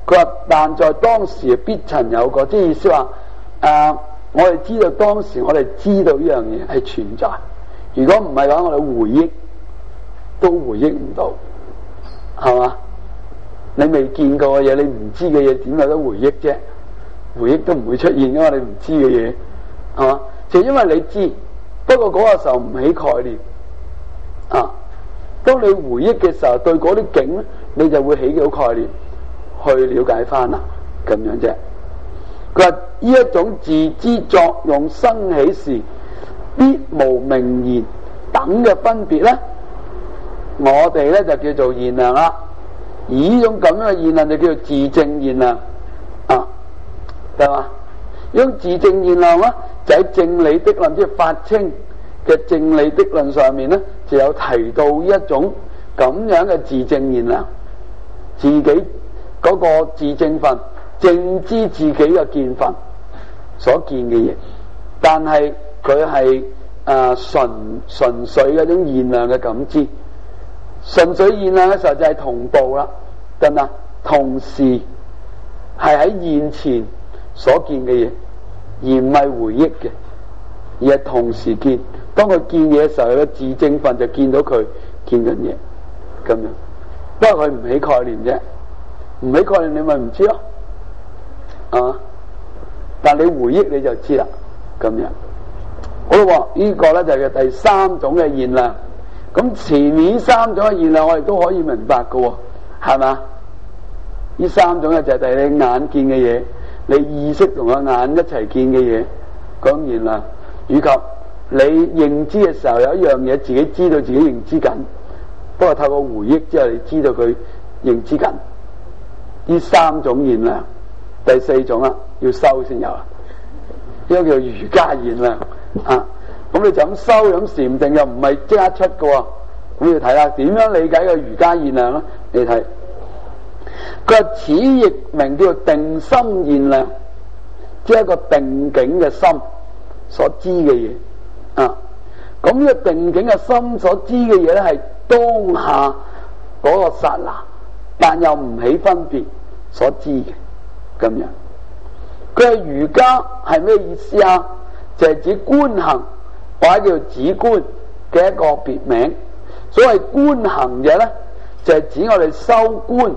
佢話但在當時必曾有過，即係意思話誒、啊，我哋知道當時我哋知道呢樣嘢係存在，如果唔係嘅話，我哋回憶都回憶唔到，係嘛？你未見過嘅嘢，你唔知嘅嘢，點有得回憶啫？回憶都唔會出現噶嘛，你唔知嘅嘢，係嘛？就因為你知，不過嗰個時候唔起概念啊。當你回憶嘅時候，對嗰啲景咧，你就會起到概念去了解翻啦，咁樣啫。佢話呢一種自知作用生起時，必無名言等嘅分別咧，我哋咧就叫做現量啦。而呢種咁樣嘅現量就叫做自證現量啊，係嘛？呢種自證現量咧，就喺正理的論，即係法清嘅正理的論上面咧，就有提到一種咁樣嘅自證現量，自己嗰個自證分，證知自己嘅見分所見嘅嘢，但係佢係誒純純粹嗰種現量嘅感知，純粹現量嘅時候就係同步啦，得唔得？同時係喺現前所見嘅嘢，而唔係回憶嘅，而係同時見。當佢見嘢嘅時候，有個自證分就見到佢見緊嘢咁樣。不過佢唔起概念啫，唔起概念你咪唔知咯，啊！但你回憶你就知啦，咁樣。好啦，呢個咧就係第三種嘅現量。咁前面三種嘅現量我哋都可以明白嘅喎，係嘛？呢三種咧就係你眼見嘅嘢，你意識同個眼一齊見嘅嘢，嗰種現量，以及你認知嘅時候有一樣嘢自己知道自己認知緊，不過透過回憶之後你知道佢認知緊。呢三種現量，第四種啦，要修先有啦，呢個叫瑜伽現量啊。咁你就咁修咁禪定又唔係即刻出嘅喎，咁要睇下點樣理解個瑜伽現量咧？你睇，佢話此亦名叫定心現量，即係一個定境嘅心所知嘅嘢啊。咁呢個定境嘅心所知嘅嘢咧，係當下嗰個剎那，但又唔起分別所知嘅咁樣。佢係瑜伽係咩意思啊？就係、是、指觀行或者叫止觀嘅一個別名。所謂觀行嘅咧，就係、是、指我哋修觀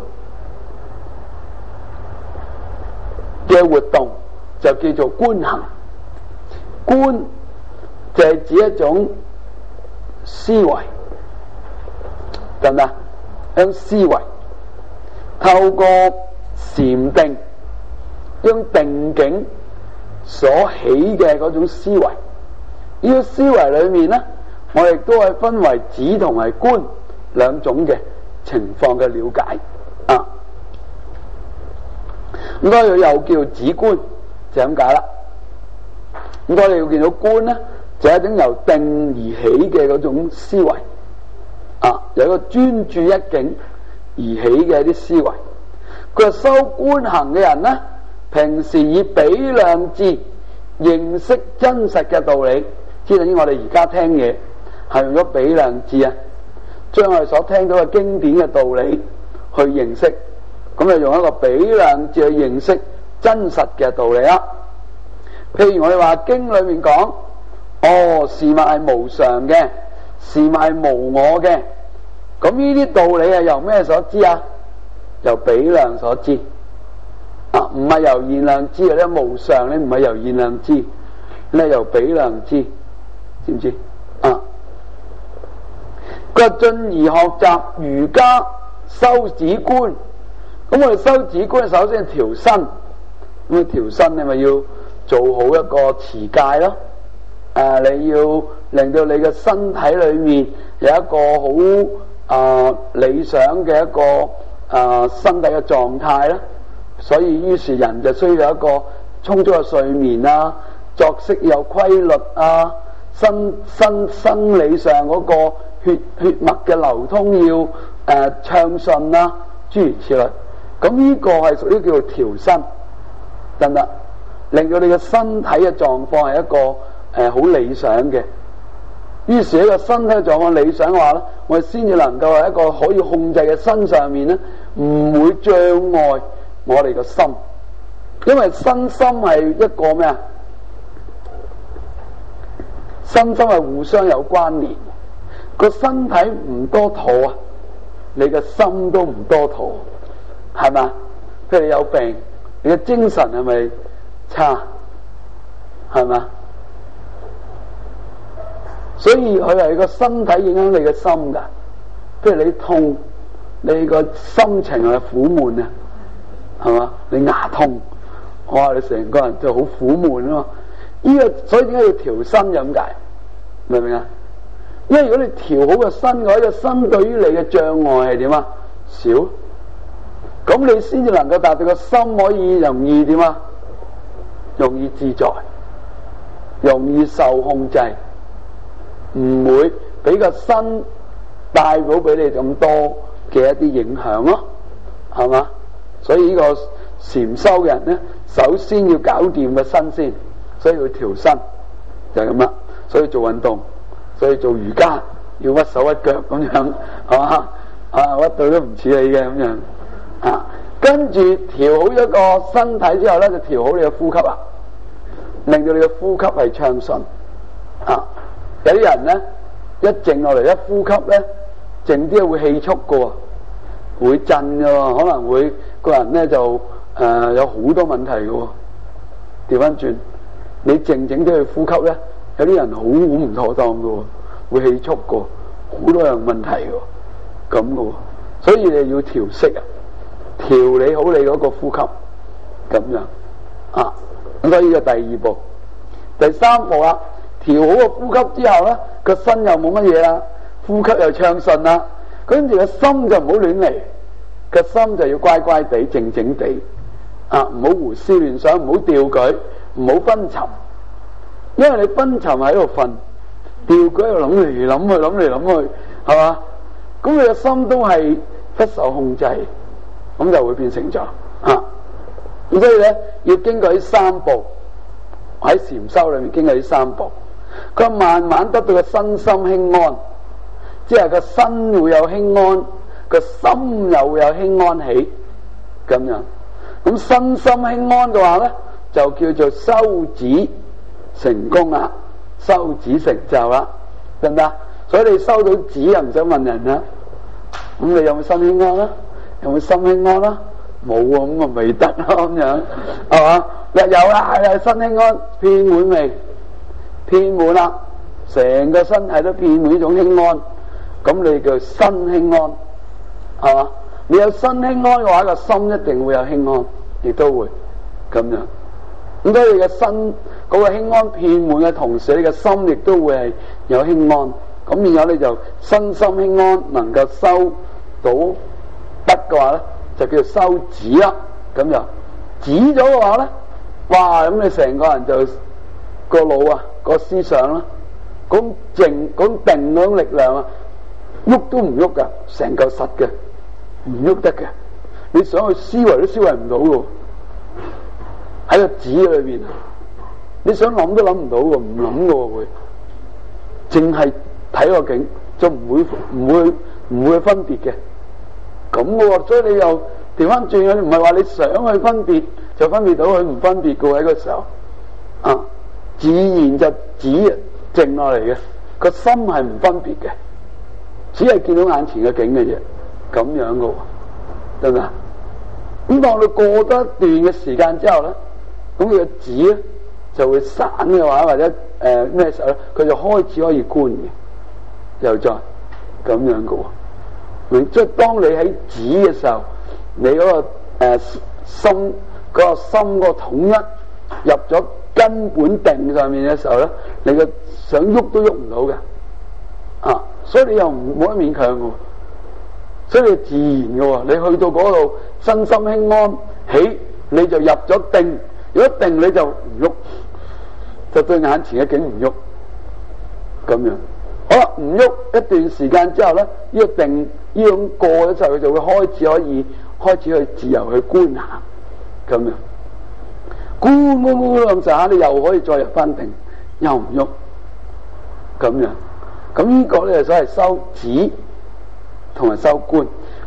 嘅活動，就叫做觀行。觀就係指一種思維，得唔得？一種思維，透過禪定，用定境所起嘅嗰種思維。呢、這個思維裏面咧，我哋都係分為止同埋觀兩種嘅情況嘅了解啊。咁所以又叫止觀，就咁解啦。咁我哋要見到觀咧，就係一種由定而起嘅嗰種思維啊，有一個專注一境而起嘅一啲思維。佢話修觀行嘅人咧，平時以比量智認識真實嘅道理，知道於我哋而家聽嘢係用咗比量智啊，將我哋所聽到嘅經典嘅道理去認識，咁就用一個比量智去認識真實嘅道理啦。譬如我哋話經裏面講，哦，事物係無常嘅，事物係無我嘅，咁呢啲道理係由咩所知啊？由比量所知啊，唔係由現量知嘅。你無常你唔係由現量知，你係由比量知，知唔知啊？佢進而學習瑜伽修止觀，咁我哋修止觀首先調身，咁啊調身你咪要做好一個持戒咯。誒、啊，你要令到你嘅身體裏面有一個好啊理想嘅一個啊身體嘅狀態啦。所以於是人就需要有一個充足嘅睡眠啊，作息有規律啊，身身生理上嗰個血血脈嘅流通要誒暢順啦，諸如此類。咁呢個係屬於叫做調身，得唔得？令到你嘅身體嘅狀況係一個誒好、呃、理想嘅。於是一個身體嘅狀況理想嘅話咧，我哋先至能夠喺一個可以控制嘅身上面咧，唔會障礙我哋個心，因為身心係一個咩啊？身心係互相有關聯，個身體唔多妥啊，你嘅心都唔多妥，係嘛？譬如你有病，你嘅精神係咪差？係嘛？所以佢係個身體影響你嘅心噶。譬如你痛，你個心情係苦悶啊，係嘛？你牙痛，哇！你成個人就好苦悶啊嘛。呢個所以點解要調身咁解？明唔明啊？因為如果你調好個身嘅話，個身對於你嘅障礙係點啊？少，咁你先至能夠達到個心可以容易點啊？容易自在，容易受控制，唔會俾個身帶到俾你咁多嘅一啲影響咯，係嘛？所以呢個禪修嘅人咧，首先要搞掂個身先，所以要調身就係咁啦。所以做運動，所以做瑜伽要屈手屈腳咁樣，係嘛？啊，屈到都唔似你嘅咁樣啊。跟住調好咗個身體之後咧，就調好你嘅呼吸啦，令到你嘅呼吸係暢順啊。有啲人咧一靜落嚟，一呼吸咧靜啲會氣促嘅，會震嘅，可能會個人咧就誒、呃、有好多問題嘅。調翻轉，你靜靜啲去呼吸咧，有啲人好好唔妥當嘅，會氣促嘅，好多樣問題嘅，咁嘅。所以你要調息啊，調理好你嗰個呼吸，咁樣啊。咁所以呢個第二步，第三步啦，調好個呼吸之後咧，個身又冇乜嘢啦，呼吸又暢順啦，跟住個心就唔好亂嚟，個心就要乖乖地、靜靜地啊，唔好胡思亂想，唔好掉舉，唔好昏沉，因為你昏沉喺度瞓，掉舉喺度諗嚟諗去，諗嚟諗去，係嘛？咁你個心都係不受控制，咁就會變成咗啊。咁所以咧，要經過呢三步，喺禪修裏面經過呢三步，佢慢慢得到個身心輕安，即係個身會有輕安，個心又會有輕安起，咁樣。咁身心輕安嘅話咧，就叫做修止成功啦，修止成就啦，得唔得？所以你收到止又唔想問人啦，咁你有冇身輕安啦？有冇心輕安啦？冇啊，咁啊未得咯，咁樣係嘛？有啦，有身輕安，遍滿未？遍滿啦，成個身體都遍滿呢種輕安，咁你叫身輕安，係嘛？你有身輕安嘅話，個心一定會有輕安，亦都會咁樣。咁所以你嘅身嗰個輕安遍滿嘅同時，你嘅心亦都會係有輕安。咁然後你就身心輕安，能夠收到得嘅話咧，就叫做修止啦。咁就止咗嘅話咧，哇！咁你成個人就個腦啊，個思想啦，嗰種靜、嗰種定嗰種力量啊，喐都唔喐噶，成嚿實嘅，唔喐得嘅。你想去思維都思維唔到嘅，喺個止裏邊，你想諗都諗唔到嘅，唔諗嘅會，淨係睇個景，就唔會唔會唔會分別嘅。咁嘅，所以你又調翻轉嘅，唔係話你想去分別就分別到，佢唔分別嘅喺個時候啊，自然就止靜落嚟嘅，個心係唔分別嘅，只係見到眼前嘅景嘅啫，咁樣嘅，得唔得？咁當你過得一段嘅時間之後咧，咁佢嘅止咧就會散嘅話，或者誒咩時候咧，佢就開始可以觀嘅，又再咁樣嘅。即係當你喺止嘅時候，你嗰、那個誒、呃、心嗰、那個心嗰個統一入咗根本定上面嘅時候咧，你嘅想喐都喐唔到嘅啊，所以你又唔冇得勉強嘅，所以你自然嘅，你去到嗰度身心輕安起，你就入咗定。如果定你就唔喐，就對眼前嘅景唔喐，咁樣。好啦，唔喐一段時間之後咧，呢、這個定呢種過咗之後，佢就會開始可以開始去自由去觀下，咁樣觀觀觀咁上下，你又可以再入翻定，又唔喐，咁樣。咁呢個咧就所謂修止同埋修觀。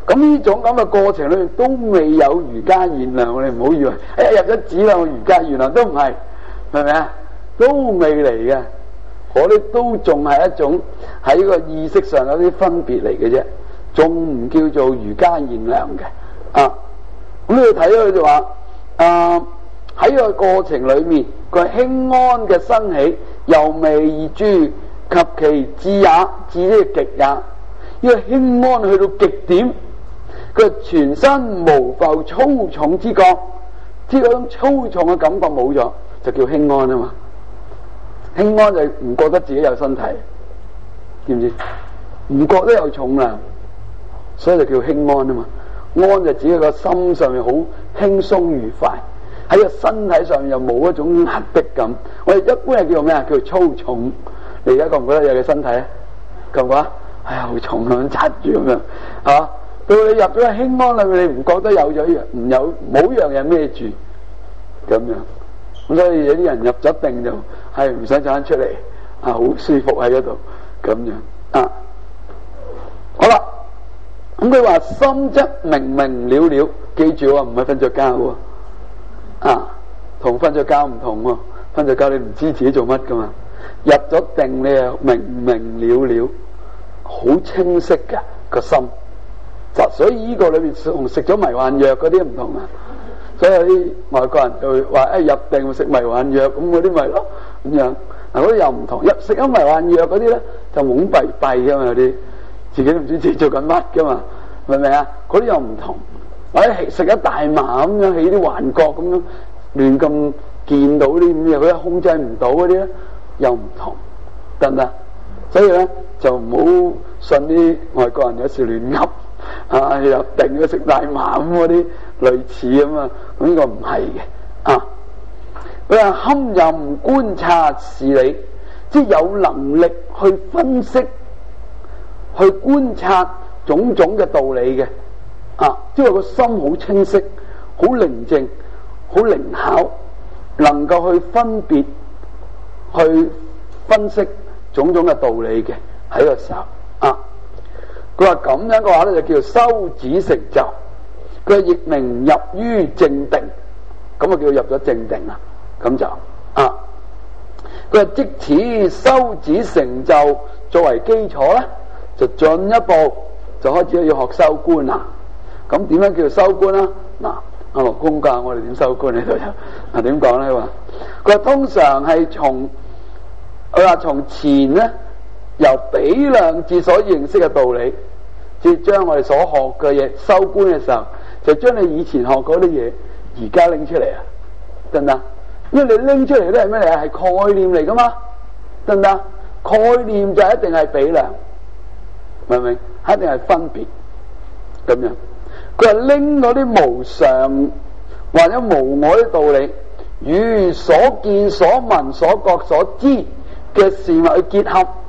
咁呢種咁嘅過程裏面都未有瑜伽現量，你唔好以為哎呀入咗紙啦，瑜伽現量都唔係，係咪啊？都未嚟嘅，嗰啲都仲係一種喺個意識上有啲分別嚟嘅啫，仲唔叫做瑜伽現量嘅啊？咁你睇佢就話啊，喺個過程裏面，佢輕安嘅生起，由微而著，及其至也，至呢個極也。呢個輕安去到極點，佢全身無復粗重之覺，即係嗰種粗重嘅感覺冇咗，就叫輕安啊嘛。輕安就唔覺得自己有身體，知唔知？唔覺得有重量，所以就叫輕安啊嘛。安就指喺個心上面好輕鬆愉快，喺個身體上面又冇一種壓迫感。我哋一般係叫咩啊？叫粗重。你而家覺唔覺得有嘅身體啊？覺唔覺啊？哎呀，好重咁紮住咁樣，係嘛？到你入咗個輕安裏面，你唔覺得有咗樣，唔有冇樣嘢孭住咁樣。咁所以有啲人入咗定就係唔使走出嚟，啊，好舒服喺嗰度咁樣啊。好啦。咁佢話心則明明了了，記住喎，唔係瞓着覺喎，啊，同瞓着覺唔同喎，瞓着覺你唔知自己做乜噶嘛，入咗定你又明明了了，好清晰噶個心，就所以呢個裏邊同食咗迷幻藥嗰啲唔同啊，所以有啲外國人就會話誒入定食迷幻藥，咁嗰啲咪咯咁樣，嗱嗰啲又唔同，入食咗迷幻藥嗰啲咧就懵閉閉噶嘛，有啲。自己都唔知自己做緊乜噶嘛，明唔明啊？嗰啲又唔同，或者食一大麻咁樣起啲幻覺咁樣，亂咁見到啲咁嘢，佢又控制唔到嗰啲咧，又唔同，得唔得？所以咧就唔好信啲外國人有時亂噏啊，入定咗食大麻咁嗰啲類似咁啊，咁呢個唔係嘅啊。佢話堪任觀察事理，即係有能力去分析。去觀察種種嘅道理嘅，啊，即係個心好清晰、好寧靜、好靈巧，能夠去分別、去分析種種嘅道理嘅喺個時候，啊，佢話咁樣嘅話咧就叫修止成就，佢亦名入於正定，咁啊叫入咗正定啦，咁就啊，佢話即此修止成就作為基礎咧。就進一步就開始要學修觀啦。咁點樣叫修觀啦？嗱，阿樂公教我哋點修觀呢度有。嗱點講咧？話佢話通常係從佢話從前咧由比量至所認識嘅道理，即係將我哋所學嘅嘢修觀嘅時候，就將你以前學嗰啲嘢而家拎出嚟啊，得唔得？因為你拎出嚟都係咩嚟啊？係概念嚟噶嘛，得唔得？概念就一定係比量。明唔明？一定係分別咁樣。佢話拎嗰啲無常或者無我啲道理，與所見、所聞、所覺、所知嘅事物去結合，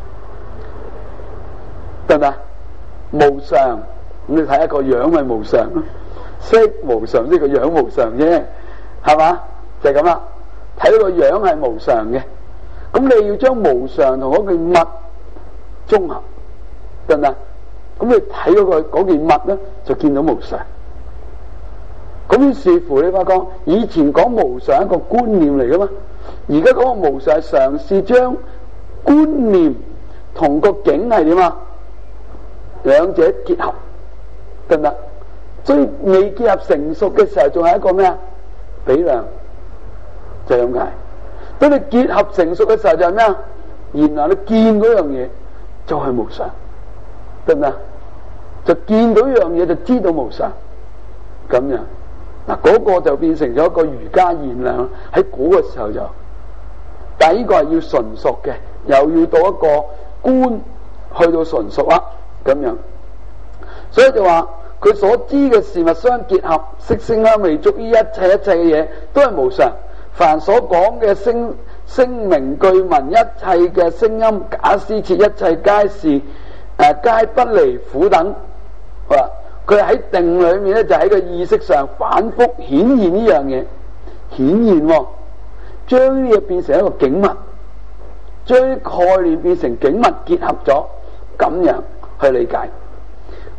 得唔得？無常，咁你睇一個樣咪無常咯，色無常即係個樣無常啫，係嘛？就係咁啦。睇到個樣係無常嘅，咁你要將無常同嗰件物綜合。得唔得？咁你睇嗰個嗰件物咧，就見到無常。咁視乎你發覺，以前講無常係一個觀念嚟噶嘛，而家講個無常係嘗試將觀念同個境係點啊，兩者結合，得唔得？所以未結合成熟嘅時候，仲係一個咩啊？比量，就係咁解。當你結合成熟嘅時候，就係咩啊？然後你見嗰樣嘢就係無常。得唔得？就見到一樣嘢就知道無常，咁樣嗱，嗰個就變成咗一個瑜伽現量喺嗰個時候就，但係呢個係要純熟嘅，又要到一個觀去到純熟啦，咁樣，所以就話佢所知嘅事物相結合，色聲香味觸於一切一切嘅嘢都係無常，凡所講嘅聲聲名據聞，一切嘅聲音假施設，一切皆是。誒、啊，皆不離苦等，好啦，佢喺定裏面咧，就喺個意識上反覆顯現呢樣嘢，顯現、哦，將呢嘢變成一個景物，將啲概念變成景物結合咗，咁樣去理解。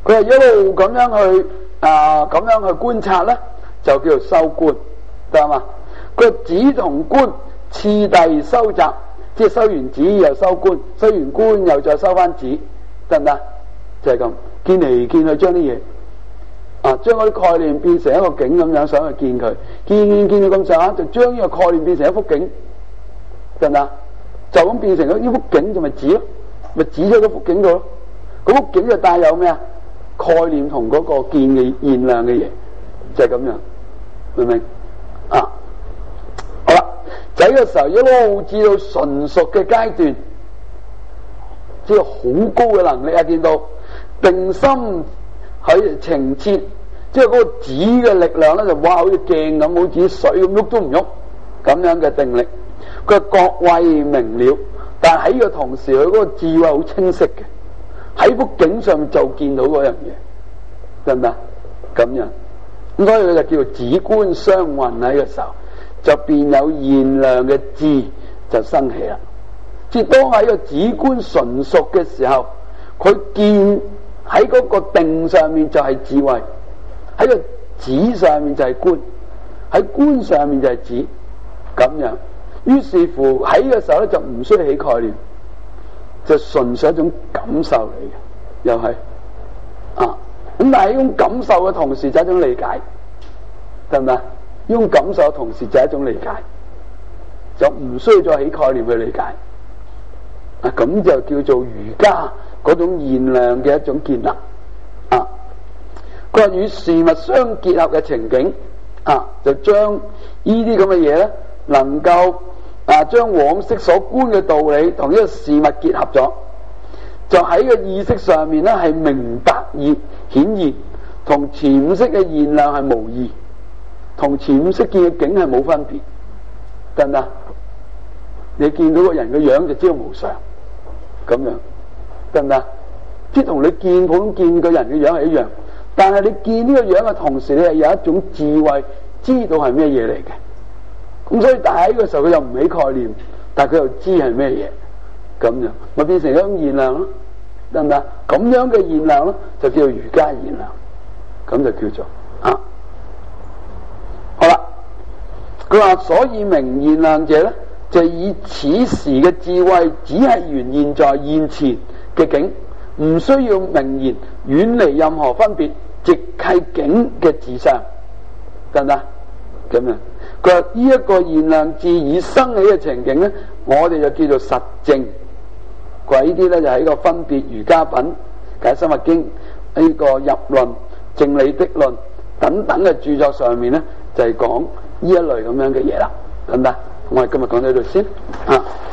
佢係一路咁樣去啊，咁樣去觀察咧，就叫做收觀，得嘛？佢止同觀次第收集，即係收完止又收觀，收完觀又再收翻止，得唔得？就係咁，見嚟見去將啲嘢啊，將嗰啲概念變成一個景咁樣，想去見佢，見見見到咁上下，就將呢個概念變成一幅景，得唔得？就咁變成咗呢幅景，就咪止咯，咪止咗嗰幅景度咯。嗰幅景就帶有咩啊？概念同嗰個見嘅現量嘅嘢，就係咁樣，明唔明？啊，好啦，就喺個時候一路至到純熟嘅階段，即係好高嘅能力啊！見到定心喺情切，即係嗰個止嘅力量咧，就哇好似鏡咁，好似水咁喐都唔喐，咁樣嘅定力。佢覺慧明了，但係喺個同時，佢嗰個智慧好清晰嘅。喺幅景上面就見到嗰樣嘢，得唔得？咁樣，咁所以佢就叫做止觀相混喺個時候，就變有現量嘅智就生起啦。即係當喺個止觀純熟嘅時候，佢見喺嗰個定上面就係智慧，喺個止上面就係觀，喺觀上面就係止，咁樣。於是乎喺個時候咧就唔需要起概念。就純粹一種感受嚟嘅，又係啊咁，但係呢種感受嘅同時就係一種理解，得唔得？呢種感受嘅同時就係一種理解，就唔需要再起概念去理解啊。咁就叫做瑜伽嗰種現量嘅一種建立啊。佢話與事物相結合嘅情景啊，就將呢啲咁嘅嘢咧，能夠。啊！將往昔所觀嘅道理同呢個事物結合咗，就喺個意識上面咧係明白而顯現，同潛識嘅現量係無異，同潛識見嘅境係冇分別，得唔得？你見到個人嘅樣就知道無常，咁樣得唔得？即係同你見普通見個人嘅樣係一樣，但係你見呢個樣嘅同時，你係有一種智慧，知道係咩嘢嚟嘅。咁所以但係喺呢個時候佢又唔起概念，但係佢又知係咩嘢，咁樣咪變成一種現量咯，得唔得？咁樣嘅現量咧就叫做瑜伽現量，咁就叫做啊。好啦，佢話所以明現量者咧，就以此時嘅智慧只係原現在現前嘅境，唔需要明言，遠離任何分別，直係境嘅自相，得唔得？咁樣。佢話呢一個現量智已生起嘅情景咧，我哋就叫做實證。佢話呢啲咧就喺個分別瑜伽品、解深密經呢個入論、正理的論等等嘅著作上面咧，就係講呢一類咁樣嘅嘢啦，得唔得？我哋今日講到呢度先啊。